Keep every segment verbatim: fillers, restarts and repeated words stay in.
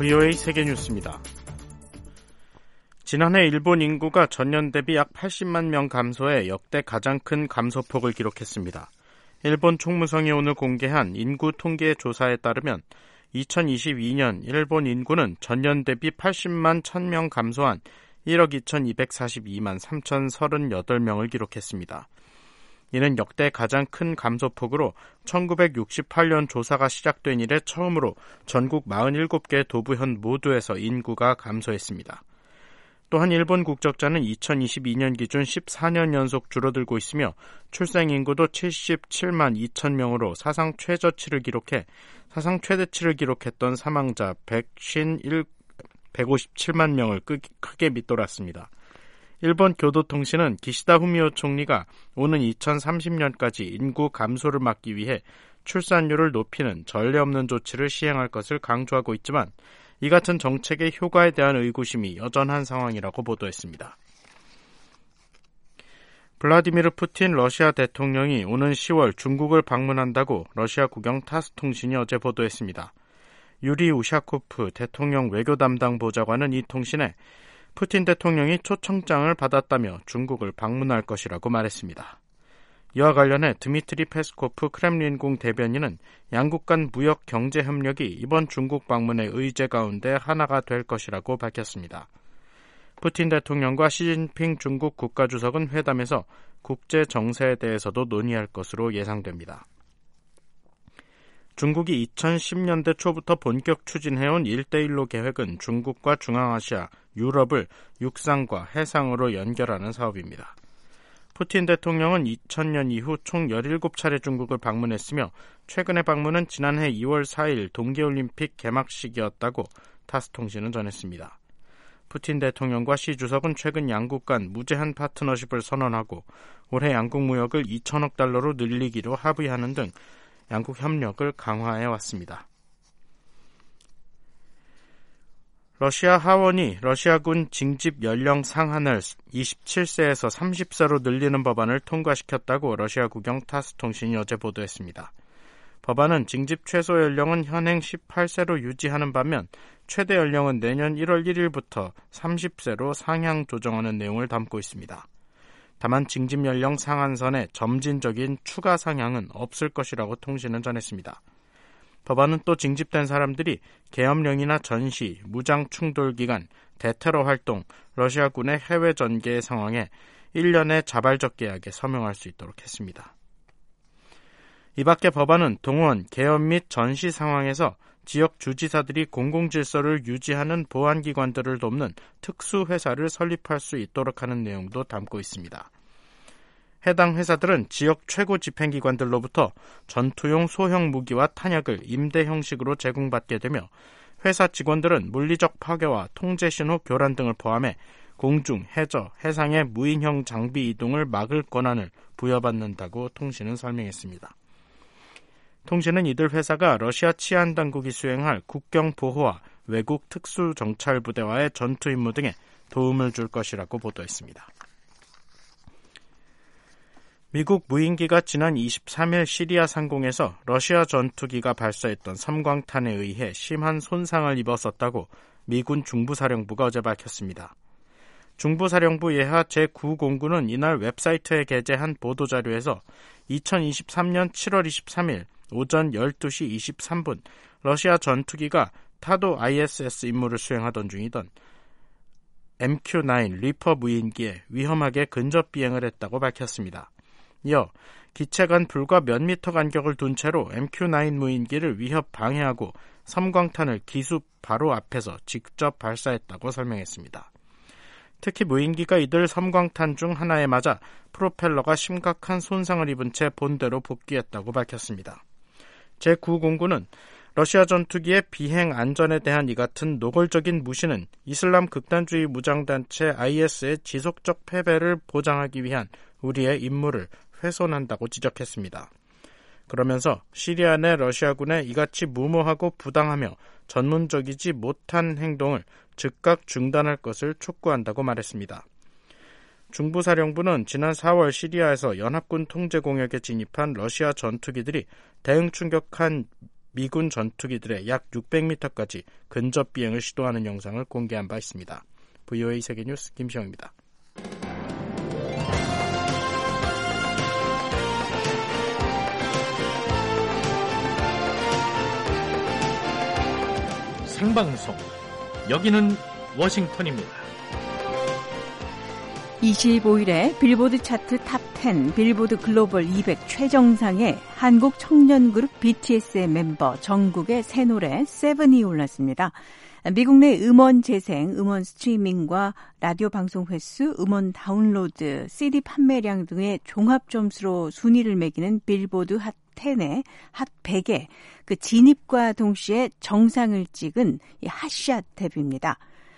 브이오에이 세계뉴스입니다. 지난해 일본 인구가 전년 대비 약 팔십만 명 감소해 역대 가장 큰 감소폭을 기록했습니다. 일본 총무성이 오늘 공개한 인구 통계 조사에 따르면 이천이십이 년 일본 인구는 전년 대비 팔십만 천 명 감소한 일억 이천이백사십이만 삼천삼십팔 명을 기록했습니다. 이는 역대 가장 큰 감소폭으로 천구백육십팔 년 조사가 시작된 이래 처음으로 전국 사십칠 개 도부현 모두에서 인구가 감소했습니다. 또한 일본 국적자는 이천이십이 년 기준 십사 년 연속 줄어들고 있으며 출생 인구도 칠십칠만 이천 명으로 사상 최저치를 기록해 사상 최대치를 기록했던 사망자 백오십칠만 명을 크게 밑돌았습니다. 일본 교도통신은 기시다 후미오 총리가 오는 이천삼십 년까지 인구 감소를 막기 위해 출산율을 높이는 전례 없는 조치를 시행할 것을 강조하고 있지만 이 같은 정책의 효과에 대한 의구심이 여전한 상황이라고 보도했습니다. 블라디미르 푸틴 러시아 대통령이 오는 시월 중국을 방문한다고 러시아 국영 타스 통신이 어제 보도했습니다. 유리 우샤코프 대통령 외교 담당 보좌관은 이 통신에 푸틴 대통령이 초청장을 받았다며 중국을 방문할 것이라고 말했습니다. 이와 관련해 드미트리 페스코프 크렘린궁 대변인은 양국 간 무역 경제 협력이 이번 중국 방문의 의제 가운데 하나가 될 것이라고 밝혔습니다. 푸틴 대통령과 시진핑 중국 국가주석은 회담에서 국제 정세에 대해서도 논의할 것으로 예상됩니다. 중국이 이천십 년대 초부터 본격 추진해온 일대일로 계획은 중국과 중앙아시아, 유럽을 육상과 해상으로 연결하는 사업입니다. 푸틴 대통령은 이천 년 이후 총 열일곱 차례 중국을 방문했으며 최근의 방문은 지난해 이월 사일 동계올림픽 개막식이었다고 타스통신은 전했습니다. 푸틴 대통령과 시 주석은 최근 양국 간 무제한 파트너십을 선언하고 올해 양국 무역을 이천억 달러로 늘리기로 합의하는 등 양국 협력을 강화해왔습니다. 러시아 하원이 러시아군 징집 연령 상한을 이십칠 세에서 삼십 세로 늘리는 법안을 통과시켰다고 러시아 국영 타스 통신이 어제 보도했습니다. 법안은 징집 최소 연령은 현행 십팔 세로 유지하는 반면 최대 연령은 내년 일월 일일부터 삼십 세로 상향 조정하는 내용을 담고 있습니다. 다만 징집 연령 상한선에 점진적인 추가 상향은 없을 것이라고 통신은 전했습니다. 법안은 또 징집된 사람들이 계엄령이나 전시, 무장 충돌 기간, 대테러 활동, 러시아군의 해외 전개 상황에 일 년의 자발적 계약에 서명할 수 있도록 했습니다. 이 밖에 법안은 동원, 계엄 및 전시 상황에서 지역 주지사들이 공공질서를 유지하는 보안기관들을 돕는 특수회사를 설립할 수 있도록 하는 내용도 담고 있습니다. 해당 회사들은 지역 최고 집행기관들로부터 전투용 소형 무기와 탄약을 임대 형식으로 제공받게 되며 회사 직원들은 물리적 파괴와 통제신호 교란 등을 포함해 공중, 해저, 해상의 무인형 장비 이동을 막을 권한을 부여받는다고 통신은 설명했습니다. 통신은 이들 회사가 러시아 치안당국이 수행할 국경보호와 외국 특수정찰부대와의 전투 임무 등에 도움을 줄 것이라고 보도했습니다. 미국 무인기가 지난 이십삼일 시리아 상공에서 러시아 전투기가 발사했던 섬광탄에 의해 심한 손상을 입었었다고 미군 중부사령부가 어제 밝혔습니다. 중부사령부 예하 제구 공군은 이날 웹사이트에 게재한 보도자료에서 이천이십삼 년 칠월 이십삼일 오전 열두 시 이십삼 분 러시아 전투기가 타도 아이에스에스 임무를 수행하던 중이던 엠큐 나인 리퍼 무인기에 위험하게 근접 비행을 했다고 밝혔습니다. 이어 기체 간 불과 몇 미터 간격을 둔 채로 엠큐 나인 무인기를 위협 방해하고 섬광탄을 기습 바로 앞에서 직접 발사했다고 설명했습니다. 특히 무인기가 이들 섬광탄 중 하나에 맞아 프로펠러가 심각한 손상을 입은 채 본대로 복귀했다고 밝혔습니다. 제구 공군은 러시아 전투기의 비행 안전에 대한 이 같은 노골적인 무시는 이슬람 극단주의 무장단체 아이에스의 지속적 패배를 보장하기 위한 우리의 임무를 훼손한다고 지적했습니다. 그러면서 시리아 내 러시아군의 이같이 무모하고 부당하며 전문적이지 못한 행동을 즉각 중단할 것을 촉구한다고 말했습니다. 중부사령부는 지난 사월 시리아에서 연합군 통제 공역에 진입한 러시아 전투기들이 대응 충격한 미군 전투기들의 약 육백 미터까지 근접 비행을 시도하는 영상을 공개한 바 있습니다. 브이오에이 세계뉴스 김시영입니다. 생방송, 여기는 워싱턴입니다. 이십오일에 빌보드 차트 탑 텐, 빌보드 글로벌 이백 최정상에 한국 청년 그룹 비티에스의 멤버 정국의 새 노래 세븐이 올랐습니다. 미국 내 음원 재생, 음원 스트리밍과 라디오 방송 횟수, 음원 다운로드, 씨디 판매량 등의 종합 점수로 순위를 매기는 빌보드 핫 텐의 핫 백에 그 진입과 동시에 정상을 찍은 이 핫샷 데뷔입니다.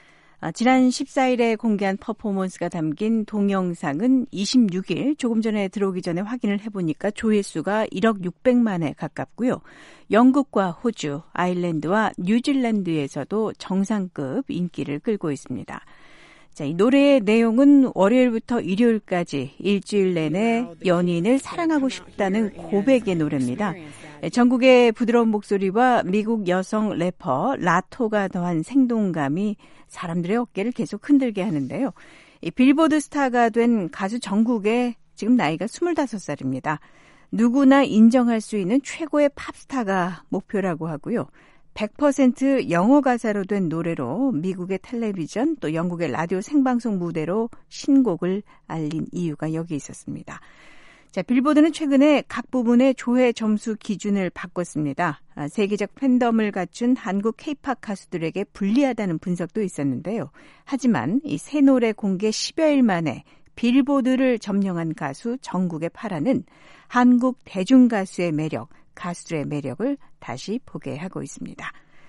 지난 십사일에 공개한 퍼포먼스가 담긴 동영상은 이십육일 조금 전에 들어오기 전에 확인을 해보니까 조회수가 일억 육백만에 가깝고요. 영국과 호주, 아일랜드와 뉴질랜드에서도 정상급 인기를 끌고 있습니다. 자, 이 노래의 내용은 월요일부터 일요일까지 일주일 내내 연인을 사랑하고 싶다는 고백의 노래입니다. 정국의 부드러운 목소리와 미국 여성 래퍼 라토가 더한 생동감이 사람들의 어깨를 계속 흔들게 하는데요. 이 빌보드 스타가 된 가수 정국의 지금 나이가 스물다섯 살입니다. 누구나 인정할 수 있는 최고의 팝스타가 목표라고 하고요. 백 퍼센트 영어 가사로 된 노래로 미국의 텔레비전 또 영국의 라디오 생방송 무대로 신곡을 알린 이유가 여기 있었습니다. 자, 빌보드는 최근에 각 부분의 조회 점수 기준을 바꿨습니다. 아, 세계적 팬덤을 갖춘 한국 케이팝 가수들에게 불리하다는 분석도 있었는데요. 하지만 이 새 노래 공개 십여일 만에 빌보드를 점령한 가수 정국의 파라는 한국 대중가수의 매력, 가수들의 매력을 다시 보게 하고 있습니다.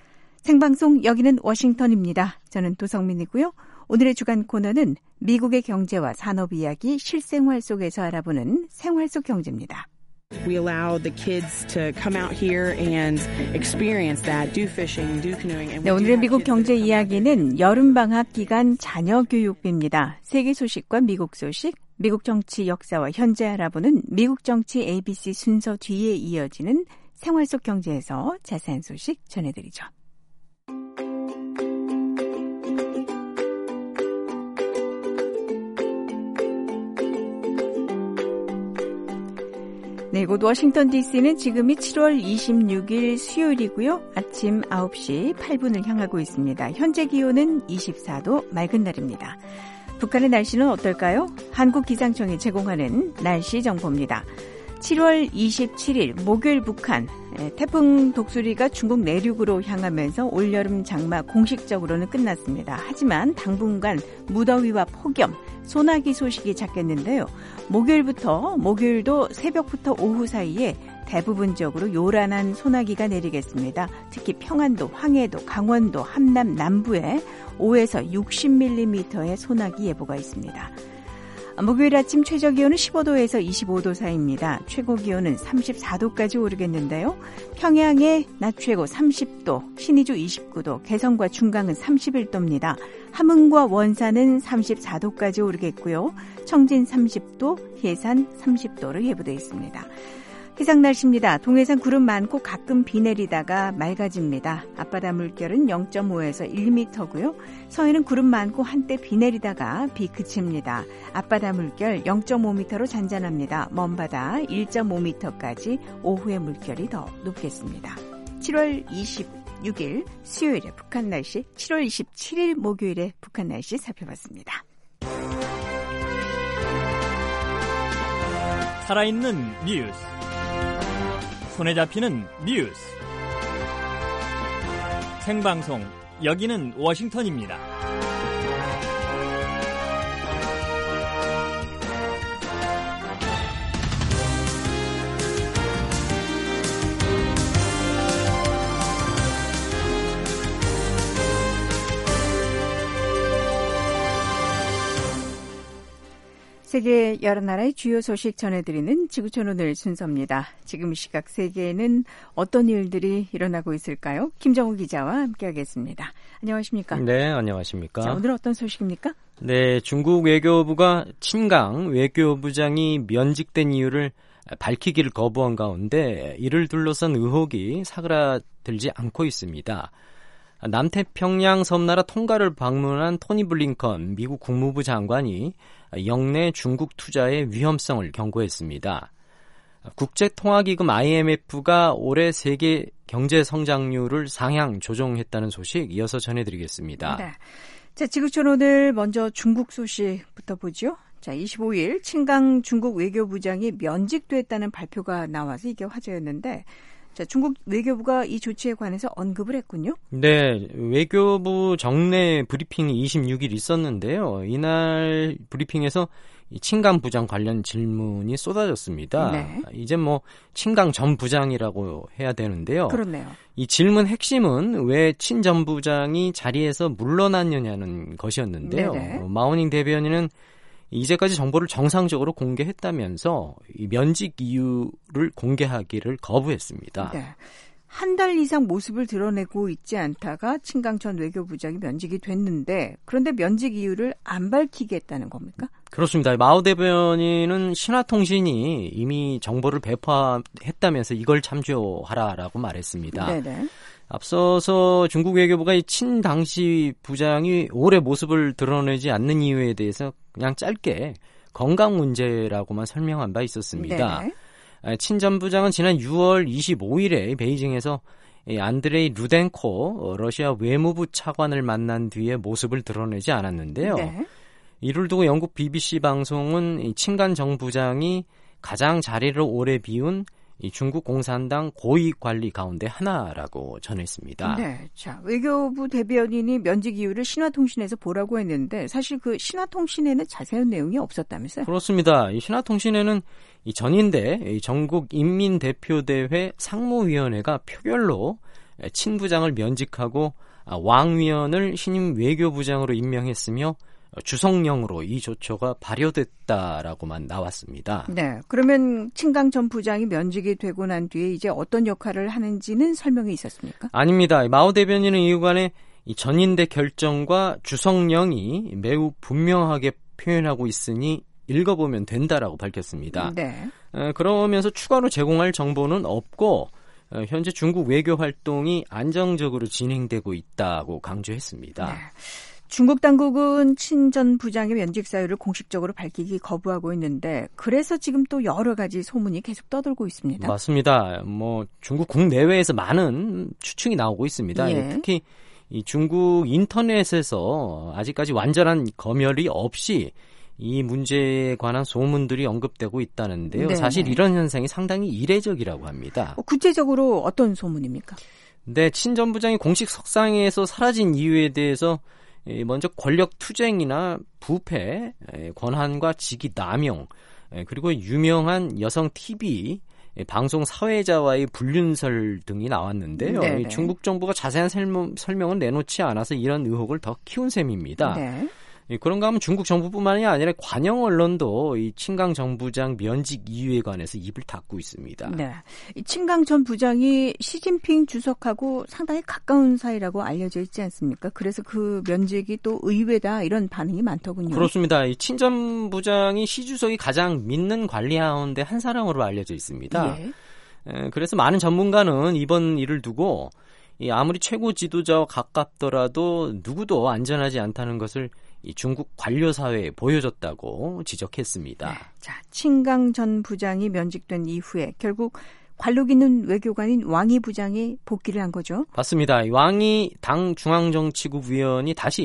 생방송 여기는 워싱턴입니다. 저는 도성민이고요. 오늘의 주간 코너는 미국의 경제와 산업 이야기 실생활 속에서 알아보는 생활 속 경제입니다. We allow the kids to come out here and experience that, do fishing, do canoeing. And 네, 오늘의 미국 경제 이야기는 여름방학 기간 자녀 교육비입니다. 세계 소식과 미국 소식, 미국 정치 역사와 현재 알아보는 미국 정치 에이비씨 순서 뒤에 이어지는 생활 속 경제에서 자세한 소식 전해드리죠. 네, 이곳 워싱턴 디씨는 지금이 칠월 이십육일 수요일이고요. 아침 아홉 시 팔 분을 향하고 있습니다. 현재 기온은 이십사도 맑은 날입니다. 북한의 날씨는 어떨까요? 한국기상청이 제공하는 날씨 정보입니다. 칠월 이십칠일 목요일 북한 태풍 독수리가 중국 내륙으로 향하면서 올여름 장마 공식적으로는 끝났습니다. 하지만 당분간 무더위와 폭염, 소나기 소식이 잦겠는데요. 목요일부터 목요일도 새벽부터 오후 사이에 대부분적으로 요란한 소나기가 내리겠습니다. 특히 평안도, 황해도, 강원도, 함남, 남부에 오에서 육십 밀리미터의 소나기 예보가 있습니다. 목요일 아침 최저기온은 십오도에서 이십오도 사이입니다. 최고기온은 삼십사도까지 오르겠는데요. 평양의 낮 최고 삼십도, 신의주 이십구도, 개성과 중강은 삼십일도입니다. 함흥과 원산은 삼십사도까지 오르겠고요. 청진 삼십도, 해산 삼십도로 예보되어 있습니다. 기상 날씨입니다. 동해상 구름 많고 가끔 비 내리다가 맑아집니다. 앞바다 물결은 영점오에서 일 미터고요. 서해는 구름 많고 한때 비 내리다가 비 그칩니다. 앞바다 물결 영점오 미터로 잔잔합니다. 먼바다 일점오 미터까지 오후에 물결이 더 높겠습니다. 칠월 이십육일 수요일에 북한 날씨, 칠월 이십칠일 목요일에 북한 날씨 살펴봤습니다. 살아있는 뉴스, 손에 잡히는 뉴스, 생방송 여기는 워싱턴입니다. 세계 여러 나라의 주요 소식 전해드리는 지구촌 오늘 순서입니다. 지금 이 시각 세계에는 어떤 일들이 일어나고 있을까요? 김정우 기자와 함께하겠습니다. 안녕하십니까? 네, 안녕하십니까? 자, 오늘 어떤 소식입니까? 네, 중국 외교부가 친강 외교부장이 면직된 이유를 밝히기를 거부한 가운데 이를 둘러싼 의혹이 사그라들지 않고 있습니다. 남태평양 섬나라 통가를 방문한 토니 블링컨 미국 국무부 장관이 영내 중국 투자의 위험성을 경고했습니다. 국제통화기금 아이엠에프가 올해 세계 경제 성장률을 상향 조정했다는 소식 이어서 전해드리겠습니다. 네. 자, 지구촌 오늘 먼저 중국 소식부터 보죠. 자, 이십오일 친강 중국 외교부장이 면직됐다는 발표가 나와서 이게 화제였는데, 자, 중국 외교부가 이 조치에 관해서 언급을 했군요. 네, 외교부 정례 브리핑이 이십육일 있었는데요. 이날 브리핑에서 이 친강 부장 관련 질문이 쏟아졌습니다. 네. 이제 뭐 친강 전 부장이라고 해야 되는데요. 그렇네요. 이 질문 핵심은 왜 친 전 부장이 자리에서 물러났느냐는 것이었는데요. 네네. 마오닝 대변인은 이제까지 정보를 정상적으로 공개했다면서 이 면직 이유를 공개하기를 거부했습니다. 네. 한 달 이상 모습을 드러내고 있지 않다가 친강 전 외교부장이 면직이 됐는데, 그런데 면직 이유를 안 밝히겠다는 겁니까? 그렇습니다. 마오 대변인은 신화통신이 이미 정보를 배포했다면서 이걸 참조하라라고 말했습니다. 네네. 앞서서 중국 외교부가 이 친 당시 부장이 오래 모습을 드러내지 않는 이유에 대해서 그냥 짧게 건강 문제라고만 설명한 바 있었습니다. 네네. 친 전 부장은 지난 유월 이십오일에 베이징에서 안드레이 루덴코 러시아 외무부 차관을 만난 뒤에 모습을 드러내지 않았는데요. 네. 이를 두고 영국 비비씨 방송은 친강 정 부장이 가장 자리를 오래 비운 이 중국 공산당 고위 관리 가운데 하나라고 전했습니다. 네, 자, 외교부 대변인이 면직 이유를 신화통신에서 보라고 했는데 사실 그 신화통신에는 자세한 내용이 없었다면서요? 그렇습니다. 이 신화통신에는 이 전인대 이 전국 인민대표대회 상무위원회가 표결로 친 부장을 면직하고 왕 위원을 신임 외교부장으로 임명했으며 주성령으로 이 조처가 발효됐다라고만 나왔습니다. 네, 그러면 친강 전 부장이 면직이 되고 난 뒤에 이제 어떤 역할을 하는지는 설명이 있었습니까? 아닙니다. 마오 대변인은 이후간에 이 전인대 결정과 주성령이 매우 분명하게 표현하고 있으니 읽어보면 된다라고 밝혔습니다. 네. 에, 그러면서 추가로 제공할 정보는 없고 에, 현재 중국 외교 활동이 안정적으로 진행되고 있다고 강조했습니다. 네. 중국 당국은 친 전 부장의 면직 사유를 공식적으로 밝히기 거부하고 있는데 그래서 지금 또 여러 가지 소문이 계속 떠돌고 있습니다. 맞습니다. 뭐 중국 국내외에서 많은 추측이 나오고 있습니다. 예. 특히 이 중국 인터넷에서 아직까지 완전한 검열이 없이 이 문제에 관한 소문들이 언급되고 있다는데요. 네네. 사실 이런 현상이 상당히 이례적이라고 합니다. 어, 구체적으로 어떤 소문입니까? 네, 친 전 부장이 공식 석상에서 사라진 이유에 대해서 먼저 권력 투쟁이나 부패, 권한과 직위 남용, 그리고 유명한 여성 티비 방송 사회자와의 불륜설 등이 나왔는데요. 네네. 중국 정부가 자세한 설명, 설명은 내놓지 않아서 이런 의혹을 더 키운 셈입니다. 네. 그런가 하면 중국 정부뿐만이 아니라 관영 언론도 이 친강 정 부장 면직 이유에 관해서 입을 닫고 있습니다. 네, 이 친강 전 부장이 시진핑 주석하고 상당히 가까운 사이라고 알려져 있지 않습니까? 그래서 그 면직이 또 의외다 이런 반응이 많더군요. 그렇습니다. 이 친 전 부장이 시 주석이 가장 믿는 관리 가운데 한 사람으로 알려져 있습니다. 예. 그래서 많은 전문가는 이번 일을 두고 이 아무리 최고 지도자와 가깝더라도 누구도 안전하지 않다는 것을 이 중국 관료 사회에 보여줬다고 지적했습니다. 네, 자, 친강 전 부장이 면직된 이후에 결국 관록 있는 외교관인 왕이 부장이 복귀를 한 거죠? 맞습니다. 왕이 당 중앙정치국 위원이 다시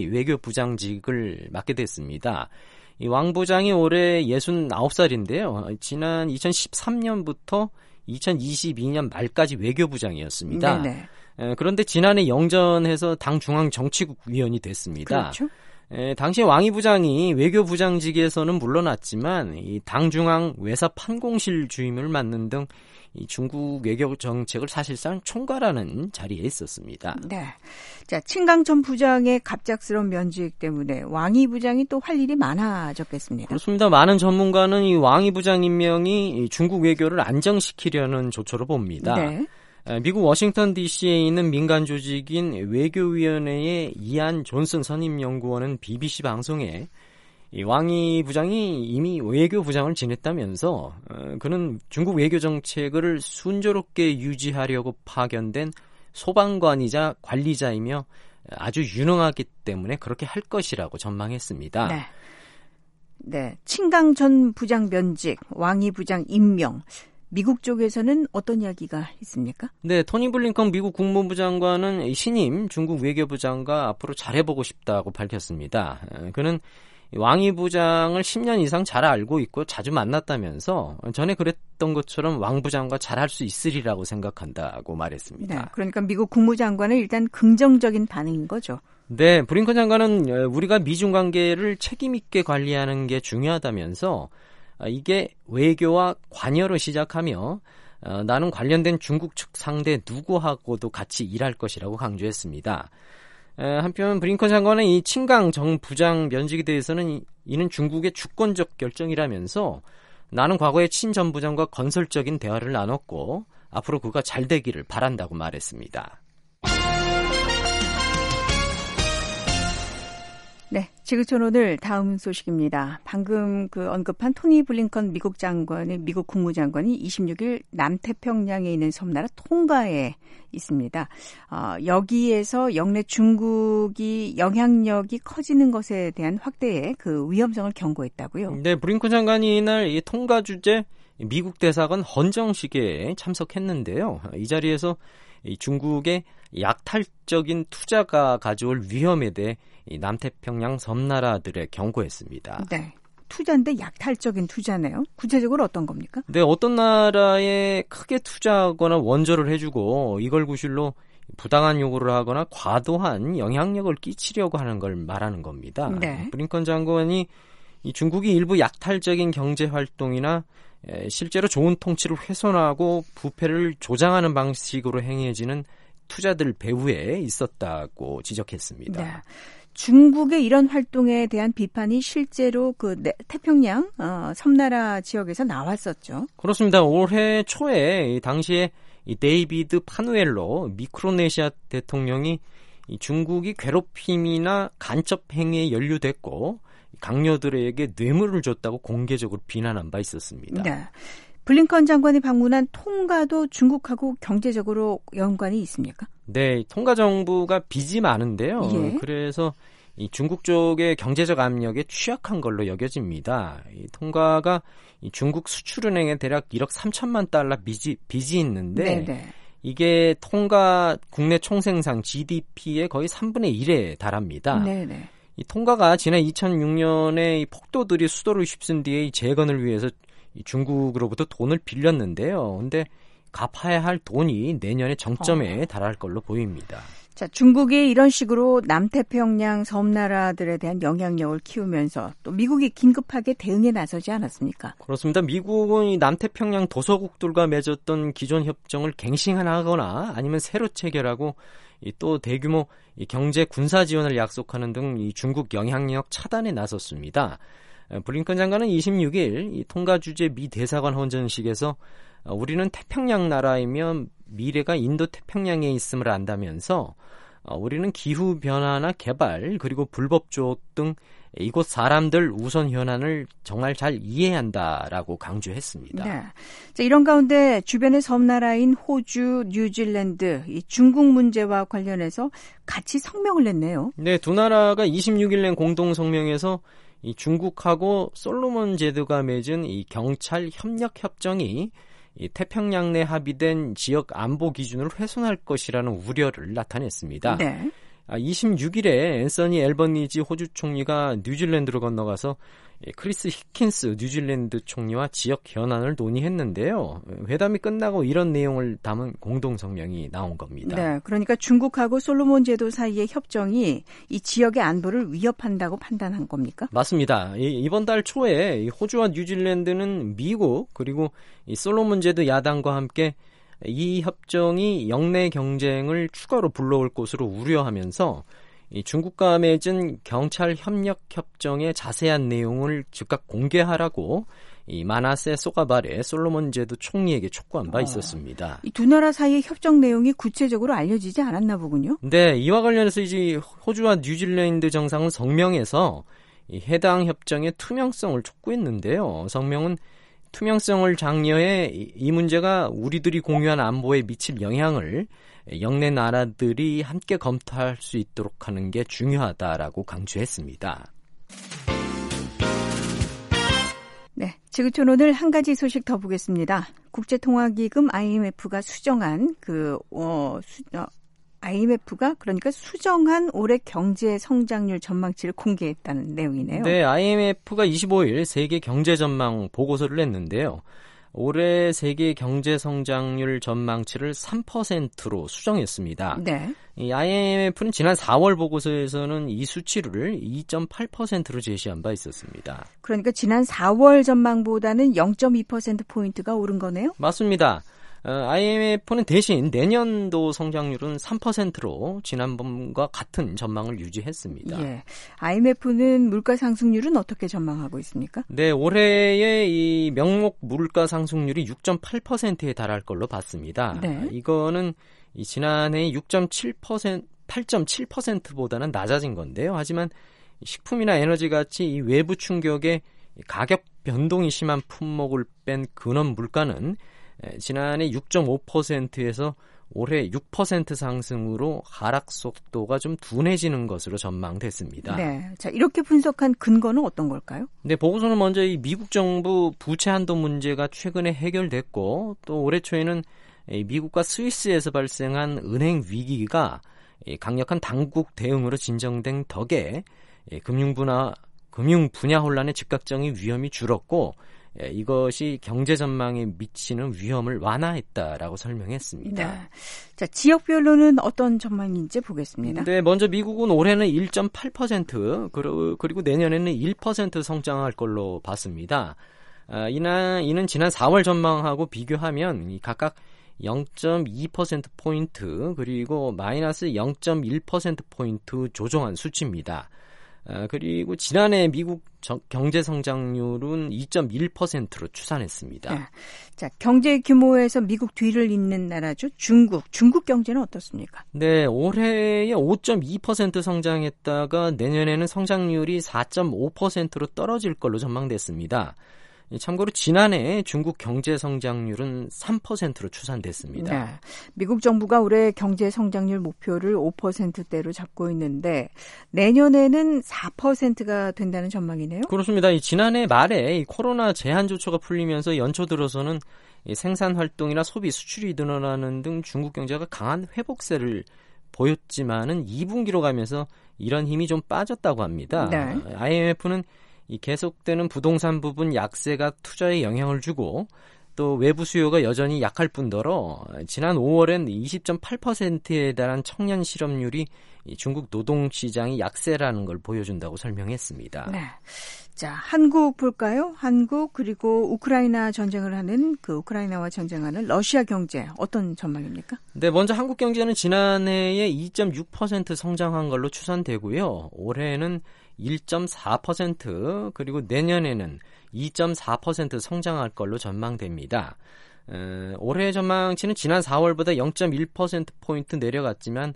외교부장직을 맡게 됐습니다. 이 왕 부장이 올해 예순아홉 살인데요. 지난 이천십삼 년부터 이천이십이 년 말까지 외교부장이었습니다. 네네. 그런데 지난해 영전해서 당 중앙정치국 위원이 됐습니다. 그렇죠. 에, 당시 왕이 부장이 외교부장직에서는 물러났지만 이 당중앙 외사 판공실 주임을 맡는 등 이 중국 외교 정책을 사실상 총괄하는 자리에 있었습니다. 네, 자 친강 전 부장의 갑작스러운 면직 때문에 왕이 부장이 또 할 일이 많아졌겠습니다. 그렇습니다. 많은 전문가는 이 왕이 부장 임명이 중국 외교를 안정시키려는 조처로 봅니다. 네. 미국 워싱턴 디씨에 있는 민간 조직인 외교위원회의 이안 존슨 선임연구원은 비비씨 방송에 이 왕이 부장이 이미 외교 부장을 지냈다면서 어, 그는 중국 외교 정책을 순조롭게 유지하려고 파견된 소방관이자 관리자이며 아주 유능하기 때문에 그렇게 할 것이라고 전망했습니다. 네. 네, 칭강 전 부장 면직, 왕이 부장 임명. 미국 쪽에서는 어떤 이야기가 있습니까? 네, 토니 블링컨 미국 국무부 장관은 신임 중국 외교부장과 앞으로 잘해보고 싶다고 밝혔습니다. 그는 왕이 부장을 십 년 이상 잘 알고 있고 자주 만났다면서 전에 그랬던 것처럼 왕 부장과 잘할 수 있으리라고 생각한다고 말했습니다. 네, 그러니까 미국 국무장관은 일단 긍정적인 반응인 거죠. 네, 브링컨 장관은 우리가 미중 관계를 책임 있게 관리하는 게 중요하다면서 이게 외교와 관여로 시작하며 어, 나는 관련된 중국 측 상대 누구하고도 같이 일할 것이라고 강조했습니다. 에, 한편 브링컨 장관은 이 칭강 정 부장 면직에 대해서는 이, 이는 중국의 주권적 결정이라면서 나는 과거에 친 전 부장과 건설적인 대화를 나눴고 앞으로 그가 잘 되기를 바란다고 말했습니다. 네, 지구촌 오늘 다음 소식입니다. 방금 그 언급한 토니 블링컨 미국 장관의 미국 국무장관이 이십육 일 남태평양에 있는 섬나라 통가에 있습니다. 어, 여기에서 영내 중국이 영향력이 커지는 것에 대한 확대의 그 위험성을 경고했다고요. 네, 블링컨 장관이 이날 이 통가 주재 미국 대사관 헌정식에 참석했는데요. 이 자리에서 이 중국의 약탈적인 투자가 가져올 위험에 대해 이 남태평양 섬나라들에 경고했습니다. 네, 투자인데 약탈적인 투자네요. 구체적으로 어떤 겁니까? 네, 어떤 나라에 크게 투자하거나 원조를 해주고 이걸 구실로 부당한 요구를 하거나 과도한 영향력을 끼치려고 하는 걸 말하는 겁니다. 네. 블링컨 장관이 이 중국이 일부 약탈적인 경제 활동이나 실제로 좋은 통치를 훼손하고 부패를 조장하는 방식으로 행해지는 투자들 배후에 있었다고 지적했습니다. 네. 중국의 이런 활동에 대한 비판이 실제로 그 태평양 어, 섬나라 지역에서 나왔었죠. 그렇습니다. 올해 초에 당시에 이 데이비드 파누엘로 미크로네시아 대통령이 이 중국이 괴롭힘이나 간첩 행위에 연루됐고 강요들에게 뇌물을 줬다고 공개적으로 비난한 바 있었습니다. 네. 블링컨 장관이 방문한 통가도 중국하고 경제적으로 연관이 있습니까? 네, 통가 정부가 빚이 많은데요. 예. 그래서 이 중국 쪽의 경제적 압력에 취약한 걸로 여겨집니다. 이 통가가 이 중국 수출은행에 대략 일억 삼천만 달러 빚이, 빚이 있는데 네네. 이게 통가 국내 총생산 지디피의 거의 삼분의 일에 달합니다. 네네. 이 통가가 지난 이천육 년에 이 폭도들이 수도를 휩쓴 뒤에 이 재건을 위해서 이 중국으로부터 돈을 빌렸는데요. 근데 갚아야 할 돈이 내년에 정점에 어. 달할 걸로 보입니다. 자, 중국이 이런 식으로 남태평양 섬나라들에 대한 영향력을 키우면서 또 미국이 긴급하게 대응에 나서지 않았습니까? 그렇습니다. 미국은 이 남태평양 도서국들과 맺었던 기존 협정을 갱신하거나 아니면 새로 체결하고 이 또 대규모 이 경제 군사 지원을 약속하는 등 이 중국 영향력 차단에 나섰습니다. 블링컨 장관은 이십육 일 이 통가 주재 미 대사관 헌정식에서 우리는 태평양 나라이며 미래가 인도 태평양에 있음을 안다면서 우리는 기후 변화나 개발 그리고 불법 조업 등 이곳 사람들 우선 현안을 정말 잘 이해한다라고 강조했습니다. 네. 자, 이런 가운데 주변의 섬나라인 호주, 뉴질랜드, 이 중국 문제와 관련해서 같이 성명을 냈네요. 네, 두 나라가 이십육 일 낸 공동 성명에서 이 중국하고 솔로몬 제도가 맺은 이 경찰 협력 협정이 이 태평양 내 합의된 지역 안보 기준을 훼손할 것이라는 우려를 나타냈습니다. 네. 이십육 일에 앤서니 앨버니지 호주 총리가 뉴질랜드로 건너가서 크리스 히킨스 뉴질랜드 총리와 지역 현안을 논의했는데요. 회담이 끝나고 이런 내용을 담은 공동성명이 나온 겁니다. 네, 그러니까 중국하고 솔로몬 제도 사이의 협정이 이 지역의 안보를 위협한다고 판단한 겁니까? 맞습니다. 이번 달 초에 호주와 뉴질랜드는 미국 그리고 이 솔로몬 제도 야당과 함께 이 협정이 영내 경쟁을 추가로 불러올 것으로 우려하면서 이 중국과 맺은 경찰 협력 협정의 자세한 내용을 즉각 공개하라고 이 마나세 소가바레 솔로몬 제도 총리에게 촉구한 바 있었습니다. 이 두 나라 사이의 협정 내용이 구체적으로 알려지지 않았나 보군요. 네, 이와 관련해서 이제 호주와 뉴질랜드 정상은 성명에서 이 해당 협정의 투명성을 촉구했는데요. 성명은 투명성을 장려해 이 문제가 우리들이 공유한 안보에 미칠 영향을 영내 나라들이 함께 검토할 수 있도록 하는 게 중요하다라고 강조했습니다. 네, 지구촌 오늘 한 가지 소식 더 보겠습니다. 국제통화기금 아이엠에프가 수정한 그 어, 수, 어, 아이엠에프가 그러니까 수정한 올해 경제 성장률 전망치를 공개했다는 내용이네요. 네, 아이엠에프가 이십오일 세계 경제 전망 보고서를 냈는데요. 올해 세계 경제 성장률 전망치를 삼 퍼센트로 수정했습니다. 네. 이 아이엠에프는 지난 사월 보고서에서는 이 수치를 이 점 팔 퍼센트로 제시한 바 있었습니다. 그러니까 지난 사월 전망보다는 영 점 이 퍼센트 포인트가 오른 거네요? 맞습니다. 아이엠에프는 대신 내년도 성장률은 삼 퍼센트로 지난번과 같은 전망을 유지했습니다. 예. 아이엠에프는 물가 상승률은 어떻게 전망하고 있습니까? 네, 올해의 이 명목 물가 상승률이 육 점 팔 퍼센트에 달할 걸로 봤습니다. 네. 이거는 이 지난해 육 점 칠 퍼센트, 팔 점 칠 퍼센트보다는 낮아진 건데요. 하지만 식품이나 에너지 같이 이 외부 충격에 가격 변동이 심한 품목을 뺀 근원 물가는 지난해 육 점 오 퍼센트에서 올해 육 퍼센트 상승으로 하락 속도가 좀 둔해지는 것으로 전망됐습니다. 네, 자 이렇게 분석한 근거는 어떤 걸까요? 네, 보고서는 먼저 이 미국 정부 부채 한도 문제가 최근에 해결됐고 또 올해 초에는 미국과 스위스에서 발생한 은행 위기가 강력한 당국 대응으로 진정된 덕에 금융 분야 금융 분야 혼란의 즉각적인 위험이 줄었고 이것이 경제 전망에 미치는 위험을 완화했다라고 설명했습니다. 네. 자, 지역별로는 어떤 전망인지 보겠습니다. 네, 먼저 미국은 올해는 일 점 팔 퍼센트 그리고 내년에는 일 퍼센트 성장할 걸로 봤습니다. 이나, 이는 지난 사월 전망하고 비교하면 각각 영 점 이 퍼센트 포인트 그리고 마이너스 영 점 일 퍼센트 포인트 조정한 수치입니다. 아, 그리고 지난해 미국 정, 경제 성장률은 이 점 일 퍼센트로 추산했습니다. 네. 자, 경제 규모에서 미국 뒤를 잇는 나라죠. 중국. 중국 경제는 어떻습니까? 네, 올해에 오 점 이 퍼센트 성장했다가 내년에는 성장률이 사 점 오 퍼센트로 떨어질 걸로 전망됐습니다. 참고로 지난해 중국 경제 성장률은 삼 퍼센트로 추산됐습니다. 네. 미국 정부가 올해 경제 성장률 목표를 오 퍼센트대로 잡고 있는데 내년에는 사 퍼센트가 된다는 전망이네요. 그렇습니다. 지난해 말에 이 코로나 제한 조처가 풀리면서 연초 들어서는 이 생산 활동이나 소비 수출이 늘어나는 등 중국 경제가 강한 회복세를 보였지만은 이 분기로 가면서 이런 힘이 좀 빠졌다고 합니다. 네. 아이엠에프는 이 계속되는 부동산 부분 약세가 투자에 영향을 주고 또 외부 수요가 여전히 약할 뿐더러 지난 오월엔 이십 점 팔 퍼센트에 달한 청년 실업률이 중국 노동시장이 약세라는 걸 보여준다고 설명했습니다. 네. 자, 한국 볼까요? 한국 그리고 우크라이나 전쟁을 하는 그 우크라이나와 전쟁하는 러시아 경제 어떤 전망입니까? 네, 먼저 한국 경제는 지난해에 이 점 육 퍼센트 성장한 걸로 추산되고요. 올해는 일 점 사 퍼센트 그리고 내년에는 이 점 사 퍼센트 성장할 걸로 전망됩니다. 어, 올해 전망치는 지난 사월보다 영 점 일 퍼센트 포인트 내려갔지만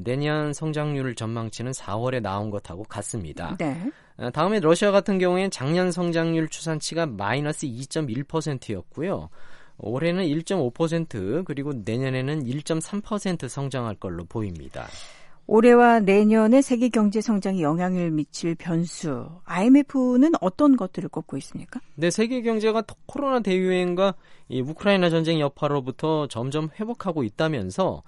내년 성장률 전망치는 사월에 나온 것하고 같습니다. 네. 어, 다음에 러시아 같은 경우에는 작년 성장률 추산치가 마이너스 이 점 일 퍼센트였고요. 올해는 일 점 오 퍼센트 그리고 내년에는 일 점 삼 퍼센트 성장할 걸로 보입니다. 올해와 내년에 세계 경제 성장에 영향을 미칠 변수, 아이엠에프는 어떤 것들을 꼽고 있습니까? 네, 세계 경제가 코로나 대유행과 이 우크라이나 전쟁 여파로부터 점점 회복하고 있다면서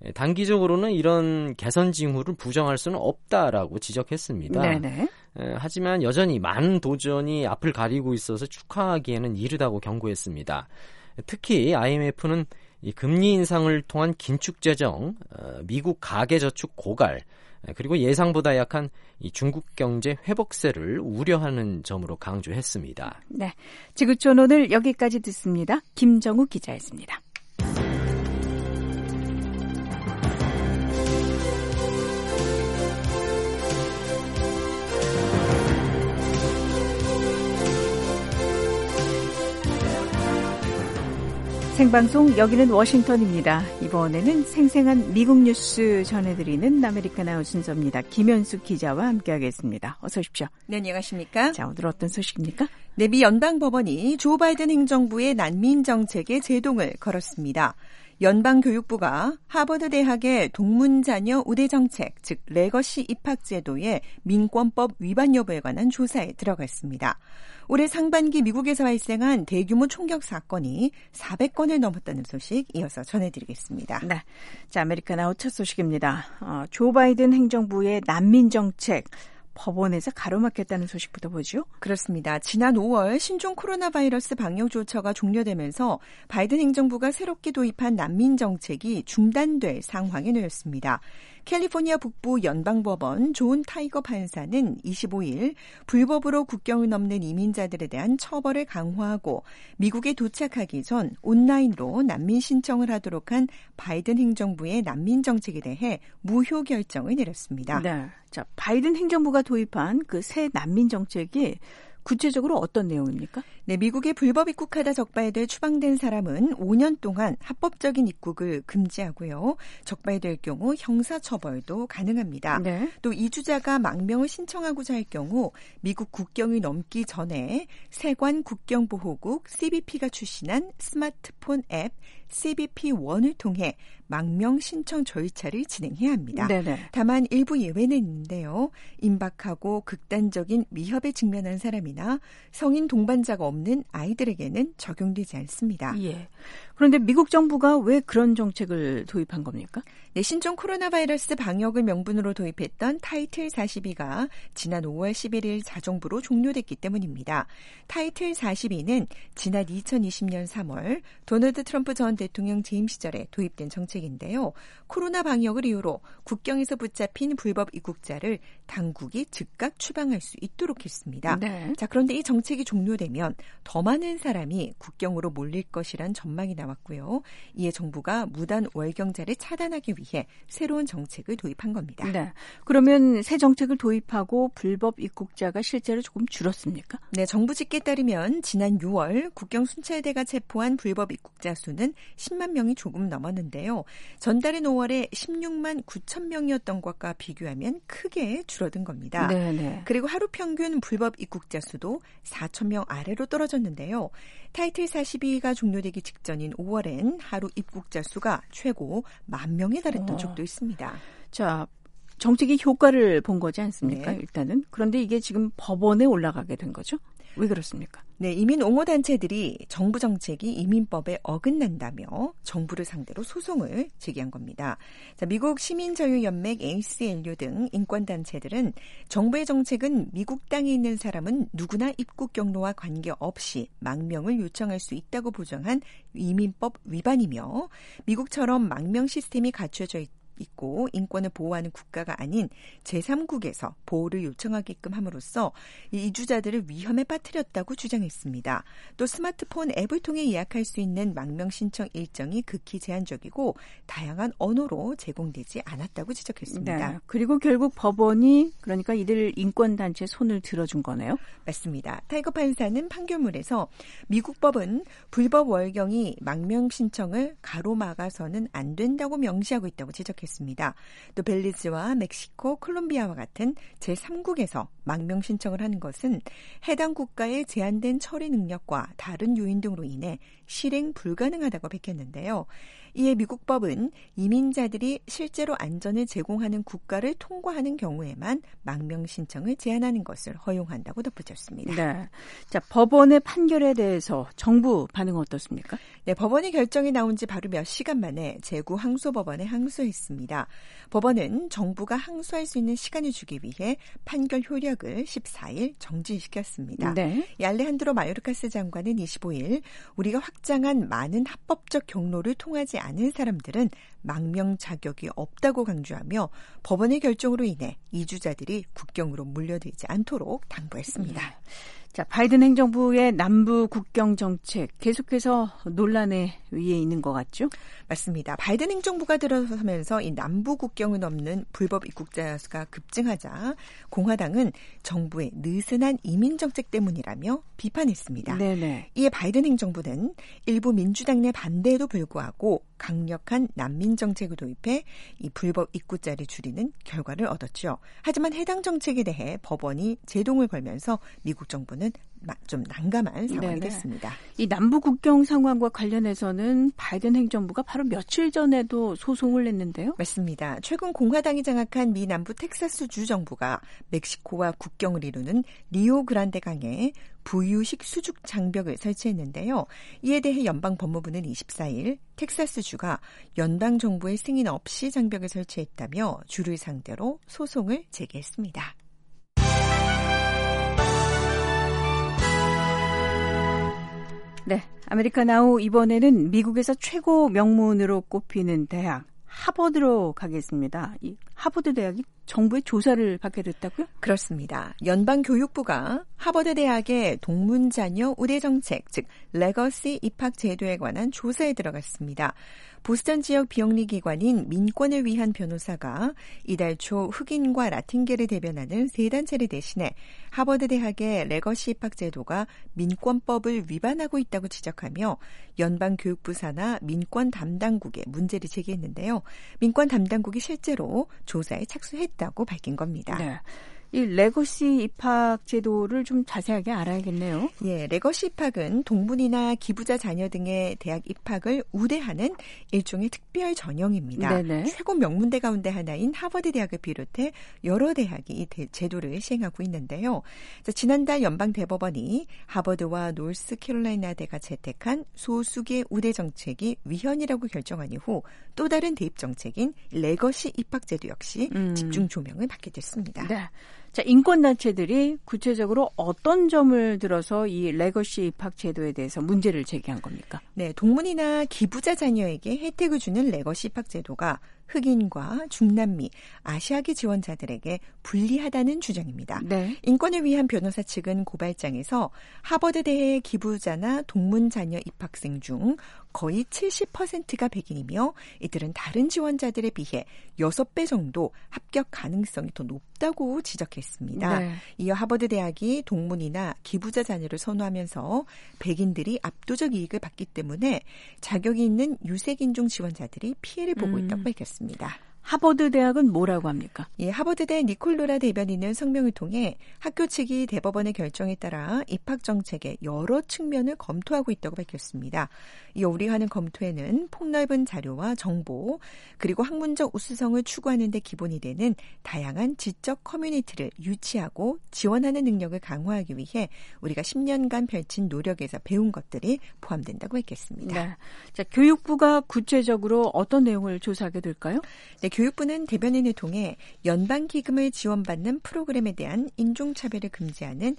단기적으로는 이런 개선 징후를 부정할 수는 없다라고 지적했습니다. 네네. 하지만 여전히 많은 도전이 앞을 가리고 있어서 축하하기에는 이르다고 경고했습니다. 특히 아이엠에프는 이 금리 인상을 통한 긴축 재정, 미국 가계저축 고갈, 그리고 예상보다 약한 이 중국 경제 회복세를 우려하는 점으로 강조했습니다. 네, 지구촌 오늘 여기까지 듣습니다. 김정우 기자였습니다. 생방송 여기는 워싱턴입니다. 이번에는 생생한 미국 뉴스 전해드리는 아메리카나우 순서입니다. 김현숙 기자와 함께하겠습니다. 어서 오십시오. 네, 안녕하십니까? 자, 오늘 어떤 소식입니까? 네, 미 연방법원이 조 바이든 행정부의 난민 정책에 제동을 걸었습니다. 연방교육부가 하버드 대학의 동문자녀 우대 정책, 즉 레거시 입학 제도의 민권법 위반 여부에 관한 조사에 들어갔습니다. 올해 상반기 미국에서 발생한 대규모 총격 사건이 사백 건을 넘었다는 소식 이어서 전해드리겠습니다. 네, 자, 아메리카나우 첫 소식입니다. 어, 조 바이든 행정부의 난민 정책, 법원에서 가로막혔다는 소식부터 보죠. 그렇습니다. 지난 오월 신종 코로나 바이러스 방역 조처가 종료되면서 바이든 행정부가 새롭게 도입한 난민 정책이 중단될 상황에 놓였습니다. 캘리포니아 북부 연방법원 존 타이거 판사는 이십오일 불법으로 국경을 넘는 이민자들에 대한 처벌을 강화하고 미국에 도착하기 전 온라인으로 난민 신청을 하도록 한 바이든 행정부의 난민 정책에 대해 무효 결정을 내렸습니다. 네, 자, 바이든 행정부가 도입한 그 새 난민 정책이 구체적으로 어떤 내용입니까? 네, 미국에 불법 입국하다 적발돼 추방된 사람은 오 년 동안 합법적인 입국을 금지하고요. 적발될 경우 형사처벌도 가능합니다. 네. 또 이주자가 망명을 신청하고자 할 경우 미국 국경을 넘기 전에 세관 국경보호국 씨비피가 출신한 스마트폰 앱 씨비피 원을 통해 망명 신청 절차를 진행해야 합니다. 네네. 다만 일부 예외는 있는데요. 임박하고 극단적인 위협에 직면한 사람이나 성인 동반자가 없는 아이들에게는 적용되지 않습니다. 예. 그런데 미국 정부가 왜 그런 정책을 도입한 겁니까? 네, 신종 코로나 바이러스 방역을 명분으로 도입했던 타이틀 사십이가 지난 오월 십일일 자정부로 종료됐기 때문입니다. 타이틀 사십이는 지난 이천이십년 삼월 도널드 트럼프 전 대통령 재임 시절에 도입된 정책인데요. 코로나 방역을 이유로 국경에서 붙잡힌 불법 입국자를 당국이 즉각 추방할 수 있도록 했습니다. 네. 자, 그런데 이 정책이 종료되면 더 많은 사람이 국경으로 몰릴 것이란 전망이 나왔고요. 이에 정부가 무단 월경자를 차단하기 위해 새로운 정책을 도입한 겁니다. 네. 그러면 새 정책을 도입하고 불법 입국자가 실제로 조금 줄었습니까? 네, 정부 집계에 따르면 지난 유월 국경 순찰대가 체포한 불법 입국자 수는 십만 명이 조금 넘었는데요. 전달인 오월에 십육만 구천 명이었던 것과 비교하면 크게 줄어든 겁니다. 네네. 그리고 하루 평균 불법 입국자 수도 사천 명 아래로 떨어졌는데요. 타이틀 사십이가 종료되기 직전인 오월엔 하루 입국자 수가 최고 만 명에 달했던 어. 적도 있습니다. 자, 정책이 효과를 본 거지 않습니까? 네. 일단은. 그런데 이게 지금 법원에 올라가게 된 거죠? 왜 그렇습니까? 네, 이민 옹호 단체들이 정부 정책이 이민법에 어긋난다며 정부를 상대로 소송을 제기한 겁니다. 자, 미국 시민자유연맹 에이씨엘유 등 인권 단체들은 정부의 정책은 미국 땅에 있는 사람은 누구나 입국 경로와 관계없이 망명을 요청할 수 있다고 보장한 이민법 위반이며 미국처럼 망명 시스템이 갖춰져 있다. 있고 인권을 보호하는 국가가 아닌 제삼국에서 보호를 요청하게끔 함으로써 이주자들을 위험에 빠뜨렸다고 주장했습니다. 또 스마트폰 앱을 통해 예약할 수 있는 망명 신청 일정이 극히 제한적이고 다양한 언어로 제공되지 않았다고 지적했습니다. 네. 그리고 결국 법원이 그러니까 이들 인권단체 손을 들어준 거네요? 맞습니다. 타이거 판사는 판결문에서 미국 법은 불법 월경이 망명 신청을 가로막아서는 안 된다고 명시하고 있다고 지적했습니다. 또 벨리즈와 멕시코, 콜롬비아와 같은 제삼국에서 망명 신청을 하는 것은 해당 국가의 제한된 처리 능력과 다른 요인 등으로 인해 실행 불가능하다고 밝혔는데요. 이에 미국 법은 이민자들이 실제로 안전을 제공하는 국가를 통과하는 경우에만 망명 신청을 제한하는 것을 허용한다고 덧붙였습니다. 네. 자, 법원의 판결에 대해서 정부 반응은 어떻습니까? 네, 법원의 결정이 나온 지 바로 몇 시간 만에 제구 항소법원에 항소했습니다. 법원은 정부가 항소할 수 있는 시간을 주기 위해 판결 효력을 십사일 정지시켰습니다. 네. 알레한드로 마요르카스 장관은 이십오일 우리가 확장한 많은 합법적 경로를 통하지 않은 사람들은 망명 자격이 없다고 강조하며 법원의 결정으로 인해 이주자들이 국경으로 몰려들지 않도록 당부했습니다. 자, 바이든 행정부의 남부 국경 정책 계속해서 논란의 위에 있는 것 같죠? 맞습니다. 바이든 행정부가 들어서면서 이 남부 국경을 넘는 불법 입국자 수가 급증하자 공화당은 정부의 느슨한 이민 정책 때문이라며 비판했습니다. 네네. 이에 바이든 행정부는 일부 민주당 내 반대에도 불구하고 강력한 난민 정책을 도입해 이 불법 입국자를 줄이는 결과를 얻었죠. 하지만 해당 정책에 대해 법원이 제동을 걸면서 미국 정부는 좀 난감한 상황이 네네. 됐습니다. 이 남부 국경 상황과 관련해서는 바이든 행정부가 바로 며칠 전에도 소송을 냈는데요. 맞습니다. 최근 공화당이 장악한 미 남부 텍사스주 정부가 멕시코와 국경을 이루는 리오그란데 강에 부유식 수중 장벽을 설치했는데요. 이에 대해 연방 법무부는 이십사일 텍사스주가 연방 정부의 승인 없이 장벽을 설치했다며 주를 상대로 소송을 제기했습니다. 네, 아메리카 나우 이번에는 미국에서 최고 명문으로 꼽히는 대학 하버드로 가겠습니다. 이 하버드 대학이 정부의 조사를 받게 됐다고요? 그렇습니다. 연방교육부가 하버드 대학의 동문자녀 우대 정책, 즉 레거시 입학 제도에 관한 조사에 들어갔습니다. 보스턴 지역 비영리 기관인 민권을 위한 변호사가 이달 초 흑인과 라틴계를 대변하는 세 단체를 대신해 하버드 대학의 레거시 입학 제도가 민권법을 위반하고 있다고 지적하며 연방교육부 산하 민권 담당국에 문제를 제기했는데요. 민권 담당국이 실제로 조사에 착수했다고 밝힌 겁니다. 네. 이 레거시 입학 제도를 좀 자세하게 알아야겠네요. 예, 레거시 입학은 동문이나 기부자 자녀 등의 대학 입학을 우대하는 일종의 특별 전형입니다. 네네. 최고 명문대 가운데 하나인 하버드 대학을 비롯해 여러 대학이 이 대, 제도를 시행하고 있는데요. 자, 지난달 연방 대법원이 하버드와 노스캐롤라이나 대가 채택한 소수계 우대 정책이 위헌이라고 결정한 이후 또 다른 대입 정책인 레거시 입학 제도 역시 음. 집중 조명을 받게 됐습니다. 네. 자, 인권단체들이 구체적으로 어떤 점을 들어서 이 레거시 입학 제도에 대해서 문제를 제기한 겁니까? 네, 동문이나 기부자 자녀에게 혜택을 주는 레거시 입학 제도가 흑인과 중남미, 아시아계 지원자들에게 불리하다는 주장입니다. 네. 인권을 위한 변호사 측은 고발장에서 하버드대의 기부자나 동문 자녀 입학생 중 거의 칠십 퍼센트가 백인이며 이들은 다른 지원자들에 비해 여섯 배 정도 합격 가능성이 더 높다고 지적했습니다. 네. 이어 하버드 대학이 동문이나 기부자 자녀를 선호하면서 백인들이 압도적 이익을 받기 때문에 자격이 있는 유색인종 지원자들이 피해를 보고 음. 있다고 밝혔습니다. 하버드 대학은 뭐라고 합니까? 예, 하버드대 니콜로라 대변인은 성명을 통해 학교 측이 대법원의 결정에 따라 입학 정책의 여러 측면을 검토하고 있다고 밝혔습니다. 이 우리가 하는 검토에는 폭넓은 자료와 정보 그리고 학문적 우수성을 추구하는 데 기본이 되는 다양한 지적 커뮤니티를 유치하고 지원하는 능력을 강화하기 위해 우리가 십 년간 펼친 노력에서 배운 것들이 포함된다고 했겠습니다. 네. 자, 교육부가 구체적으로 어떤 내용을 조사하게 될까요? 네, 교육부는 대변인을 통해 연방기금을 지원받는 프로그램에 대한 인종차별을 금지하는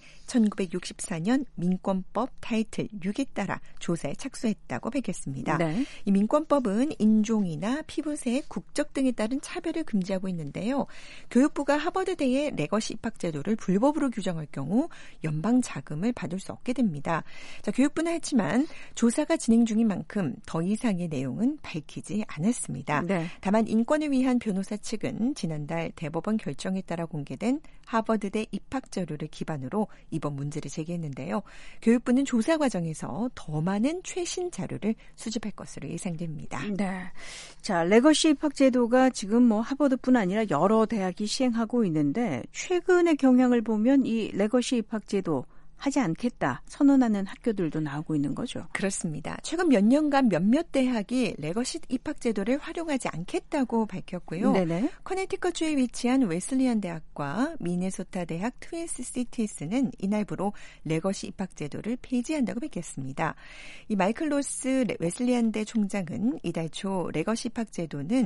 천구백육십사 년 민권법 타이틀 육에 따라 조사에 착수했다고 밝혔습니다. 네. 이 민권법은 인종이나 피부색, 국적 등에 따른 차별을 금지하고 있는데요. 교육부가 하버드대의 레거시 입학 제도를 불법으로 규정할 경우 연방 자금을 받을 수 없게 됩니다. 자, 교육부는 하지만 조사가 진행 중인 만큼 더 이상의 내용은 밝히지 않았습니다. 네. 다만 인권을 위한 변호사 측은 지난달 대법원 결정에 따라 공개된 하버드대 입학 자료를 기반으로 이번 문제를 제기했는데요. 교육부는 조사 과정에서 더 많은 최신 자료를 수집할 것으로 예상됩니다. 네. 자, 레거시 입학 제도가 지금 뭐 하버드뿐 아니라 여러 대학이 시행하고 있는데 최근의 경향을 보면 이 레거시 입학 제도 하지 않겠다 선언하는 학교들도 나오고 있는 거죠. 그렇습니다. 최근 몇 년간 몇몇 대학이 레거시 입학 제도를 활용하지 않겠다고 밝혔고요. 네네. 커네티컷주에 위치한 웨슬리안 대학과 미네소타 대학 트윈스 시티스는 이날부로 레거시 입학 제도를 폐지한다고 밝혔습니다. 이 마이클 로스 웨슬리안대 총장은 이달 초 레거시 입학 제도는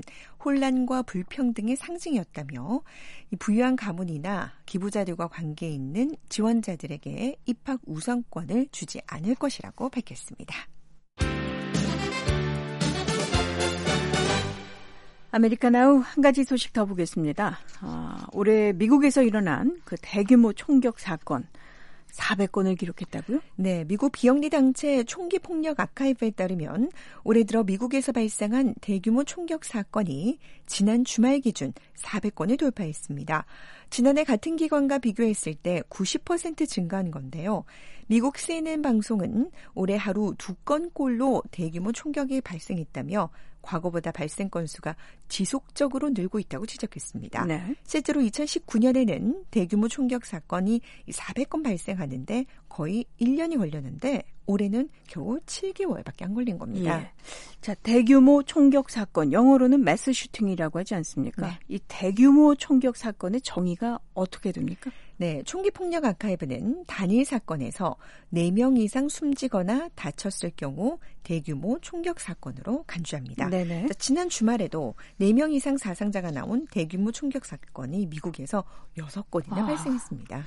혼란과 불평등의 상징이었다며 이 부유한 가문이나 기부자들과 관계 있는 지원자들에게 입학 우선권을 주지 않을 것이라고 밝혔습니다. 아메리카나우 한 가지 소식 더 보겠습니다. 아, 올해 미국에서 일어난 그 대규모 총격 사건. 사백 건을 기록했다고요? 네, 미국 비영리 단체 총기 폭력 아카이브에 따르면 올해 들어 미국에서 발생한 대규모 총격 사건이 지난 주말 기준 사백 건을 돌파했습니다. 지난해 같은 기간과 비교했을 때 구십 퍼센트 증가한 건데요. 미국 씨엔엔 방송은 올해 하루 두 건꼴로 대규모 총격이 발생했다며 과거보다 발생 건수가 지속적으로 늘고 있다고 지적했습니다. 네. 실제로 이천십구 년에는 대규모 총격 사건이 사백 건 발생하는데 거의 일 년이 걸렸는데 올해는 겨우 칠 개월밖에 안 걸린 겁니다. 예. 자, 대규모 총격 사건, 영어로는 매스 슈팅이라고 하지 않습니까? 네. 이 대규모 총격 사건의 정의가 어떻게 됩니까? 네, 총기 폭력 아카이브는 단일 사건에서 네 명 이상 숨지거나 다쳤을 경우 대규모 총격 사건으로 간주합니다. 네네. 자, 지난 주말에도 네 명 이상 사상자가 나온 대규모 총격 사건이 미국에서 여섯 건이나 아. 발생했습니다.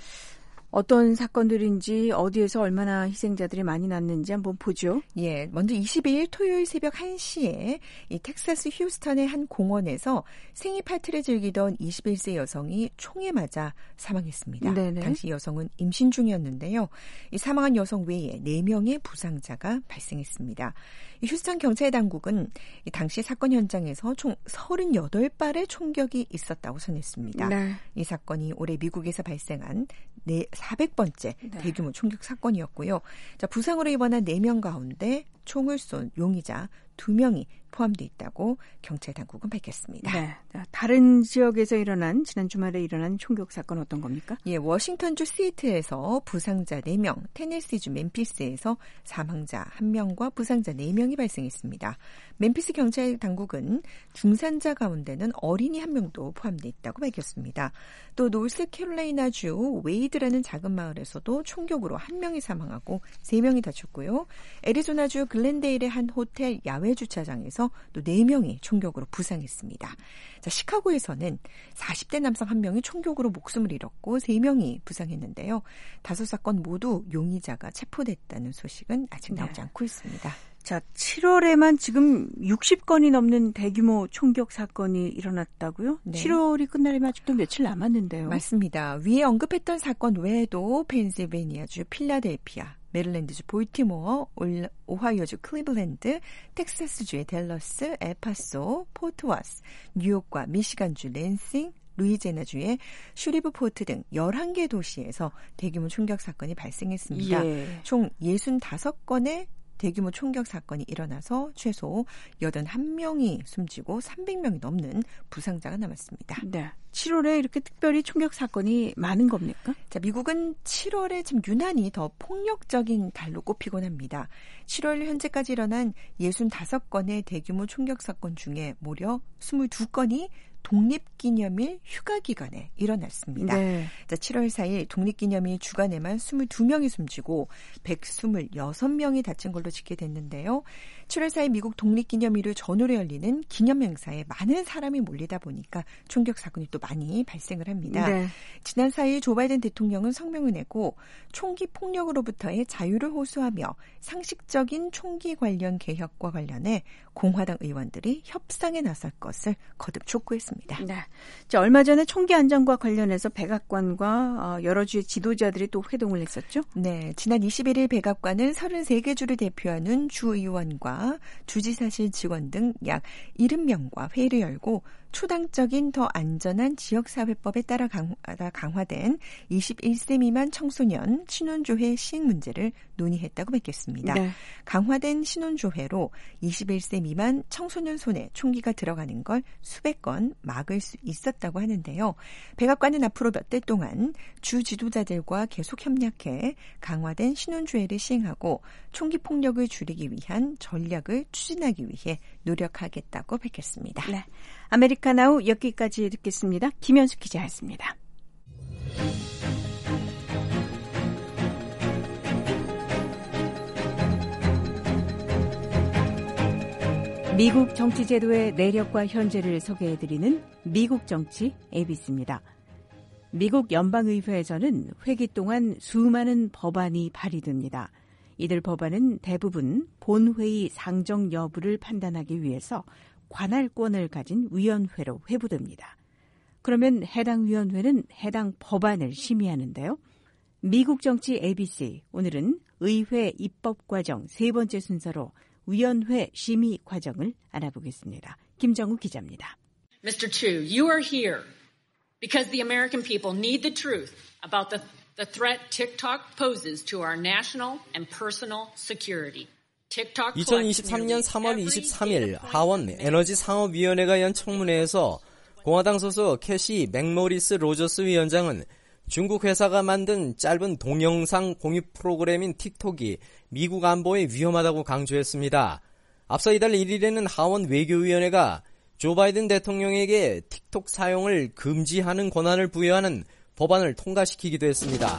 어떤 사건들인지 어디에서 얼마나 희생자들이 많이 났는지 한번 보죠. 예, 먼저 이십이 일 토요일 새벽 한 시에 이 텍사스 휴스턴의 한 공원에서 생일 파티를 즐기던 이십일 세 여성이 총에 맞아 사망했습니다. 네네. 당시 여성은 임신 중이었는데요. 이 사망한 여성 외에 네 명의 부상자가 발생했습니다. 이 휴스턴 경찰 당국은 이 당시 사건 현장에서 총 서른여덟 발의 총격이 있었다고 전했습니다. 네. 이 사건이 올해 미국에서 발생한 네, 사백 번째 네. 대규모 총격 사건이었고요. 자, 부상으로 입원한 네 명 가운데 총을 쏜 용의자 두 명이 포함되어 있다고 경찰 당국은 밝혔습니다. 네. 자, 다른 지역에서 일어난 지난 주말에 일어난 총격 사건 어떤 겁니까? 예, 워싱턴주 시애틀에서 부상자 네 명, 테네시주 멤피스에서 사망자 한 명과 부상자 네 명이 발생했습니다. 멤피스 경찰 당국은 중산자 가운데는 어린이 한 명도 포함되어 있다고 밝혔습니다. 또 노스캐롤라이나주 웨이드라는 작은 마을에서도 총격으로 한 명이 사망하고 세 명이 다쳤고요. 애리조나주 글렌데일의 한 호텔 야외 주차장에서 또 네 명이 총격으로 부상했습니다. 자, 시카고에서는 사십 대 남성 한 명이 총격으로 목숨을 잃었고 세 명이 부상했는데요. 다섯 사건 모두 용의자가 체포됐다는 소식은 아직 나오지 네. 않고 있습니다. 자, 칠월에만 지금 육십 건이 넘는 대규모 총격 사건이 일어났다고요? 네. 칠월이 끝나려면 아직도 며칠 남았는데요. 맞습니다. 위에 언급했던 사건 외에도 펜실베니아주 필라델피아, 메릴랜드주 볼티모어, 오하이오주 클리블랜드, 텍사스주의 댈러스, 엘파소, 포트워스, 뉴욕과 미시간주 랜싱, 루이지애나주의 슈리브포트 등 열한 개 도시에서 대규모 총격 사건이 발생했습니다. 예. 총 육십오 건의 대규모 총격 사건이 일어나서 최소 팔십일 명이 숨지고 삼백 명이 넘는 부상자가 남았습니다. 네. 칠월에 이렇게 특별히 총격 사건이 많은 겁니까? 자, 미국은 칠월에 지금 유난히 더 폭력적인 달로 꼽히곤 합니다. 칠월 현재까지 일어난 육십오 건의 대규모 총격 사건 중에 무려 이십이 건이 독립기념일 휴가 기간에 일어났습니다. 네. 자, 칠월 사일 독립기념일 주간에만 이십이 명이 숨지고 백이십육 명이 다친 걸로 집계됐는데요. 칠월 사일 미국 독립기념일을 전후로 열리는 기념행사에 많은 사람이 몰리다 보니까 총격 사건이 또 많이 발생을 합니다. 네. 지난 사일 조 바이든 대통령은 성명을 내고 총기 폭력으로부터의 자유를 호소하며 상식적인 총기 관련 개혁과 관련해 공화당 의원들이 협상에 나설 것을 거듭 촉구했습니다. 네. 자, 얼마 전에 총기 안전과 관련해서 백악관과 여러 주의 지도자들이 또 회동을 했었죠? 네, 지난 이십일 일 백악관은 서른세 개 주를 대표하는 주의원과 주지사실 직원 등 약 칠십 명과 회의를 열고 초당적인 더 안전한 지역사회법에 따라 강화된 이십일 세 미만 청소년 신혼조회 시행 문제를 논의했다고 밝혔습니다. 네. 강화된 신혼조회로 이십일 세 미만 청소년 손에 총기가 들어가는 걸 수백 건 막을 수 있었다고 하는데요. 백악관은 앞으로 몇 달 동안 주 지도자들과 계속 협력해 강화된 신혼조회를 시행하고 총기 폭력을 줄이기 위한 전략을 추진하기 위해 노력하겠다고 밝혔습니다. 네. 아메리카나우 여기까지 듣겠습니다. 김현수 기자였습니다. 미국 정치 제도의 내력과 현재를 소개해드리는 미국 정치 에이비씨입니다. 미국 연방의회에서는 회기 동안 수많은 법안이 발의됩니다. 이들 법안은 대부분 본회의 상정 여부를 판단하기 위해서 관할권을 가진 위원회로 회부됩니다. 그러면 해당 위원회는 해당 법안을 심의하는데요. 미국 정치 에이비씨, 오늘은 의회 입법과정 세 번째 순서로 위원회 심의 과정을 알아보겠습니다. 김정우 기자입니다. 미스터 Chu, you are here because the American people need the truth about the, the threat TikTok poses to our national and personal security. 이천이십삼년 삼월 이십삼일 하원 에너지상업위원회가 연 청문회에서 공화당 소속 캐시 맥모리스 로저스 위원장은 중국 회사가 만든 짧은 동영상 공유 프로그램인 틱톡이 미국 안보에 위험하다고 강조했습니다. 앞서 이달 일일에는 하원 외교위원회가 조 바이든 대통령에게 틱톡 사용을 금지하는 권한을 부여하는 법안을 통과시키기도 했습니다.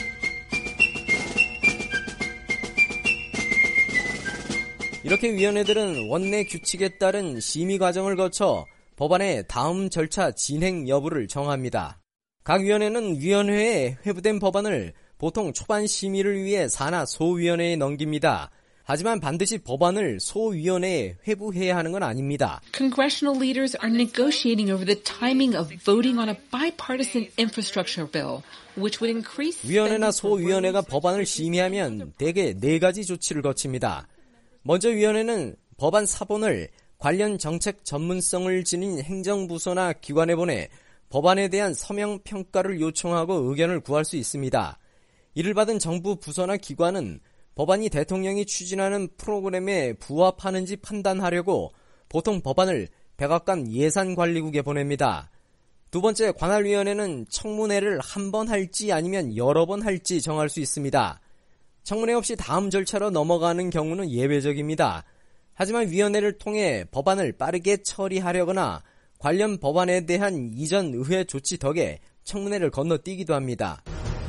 이렇게 위원회들은 원내 규칙에 따른 심의 과정을 거쳐 법안의 다음 절차 진행 여부를 정합니다. 각 위원회는 위원회에 회부된 법안을 보통 초반 심의를 위해 산하 소위원회에 넘깁니다. 하지만 반드시 법안을 소위원회에 회부해야 하는 건 아닙니다. Congressional leaders are negotiating over the timing of voting on a bipartisan infrastructure bill, which would increase 위원회나 소위원회가 법안을 심의하면 대개 네 가지 조치를 거칩니다. 먼저 위원회는 법안 사본을 관련 정책 전문성을 지닌 행정부서나 기관에 보내 법안에 대한 서명 평가를 요청하고 의견을 구할 수 있습니다. 이를 받은 정부 부서나 기관은 법안이 대통령이 추진하는 프로그램에 부합하는지 판단하려고 보통 법안을 백악관 예산관리국에 보냅니다. 두 번째, 관할위원회는 청문회를 한 번 할지 아니면 여러 번 할지 정할 수 있습니다. 청문회 없이 다음 절차로 넘어가는 경우는 예외적입니다. 하지만 위원회를 통해 법안을 빠르게 처리하려거나 관련 법안에 대한 이전 의회 조치 덕에 청문회를 건너뛰기도 합니다.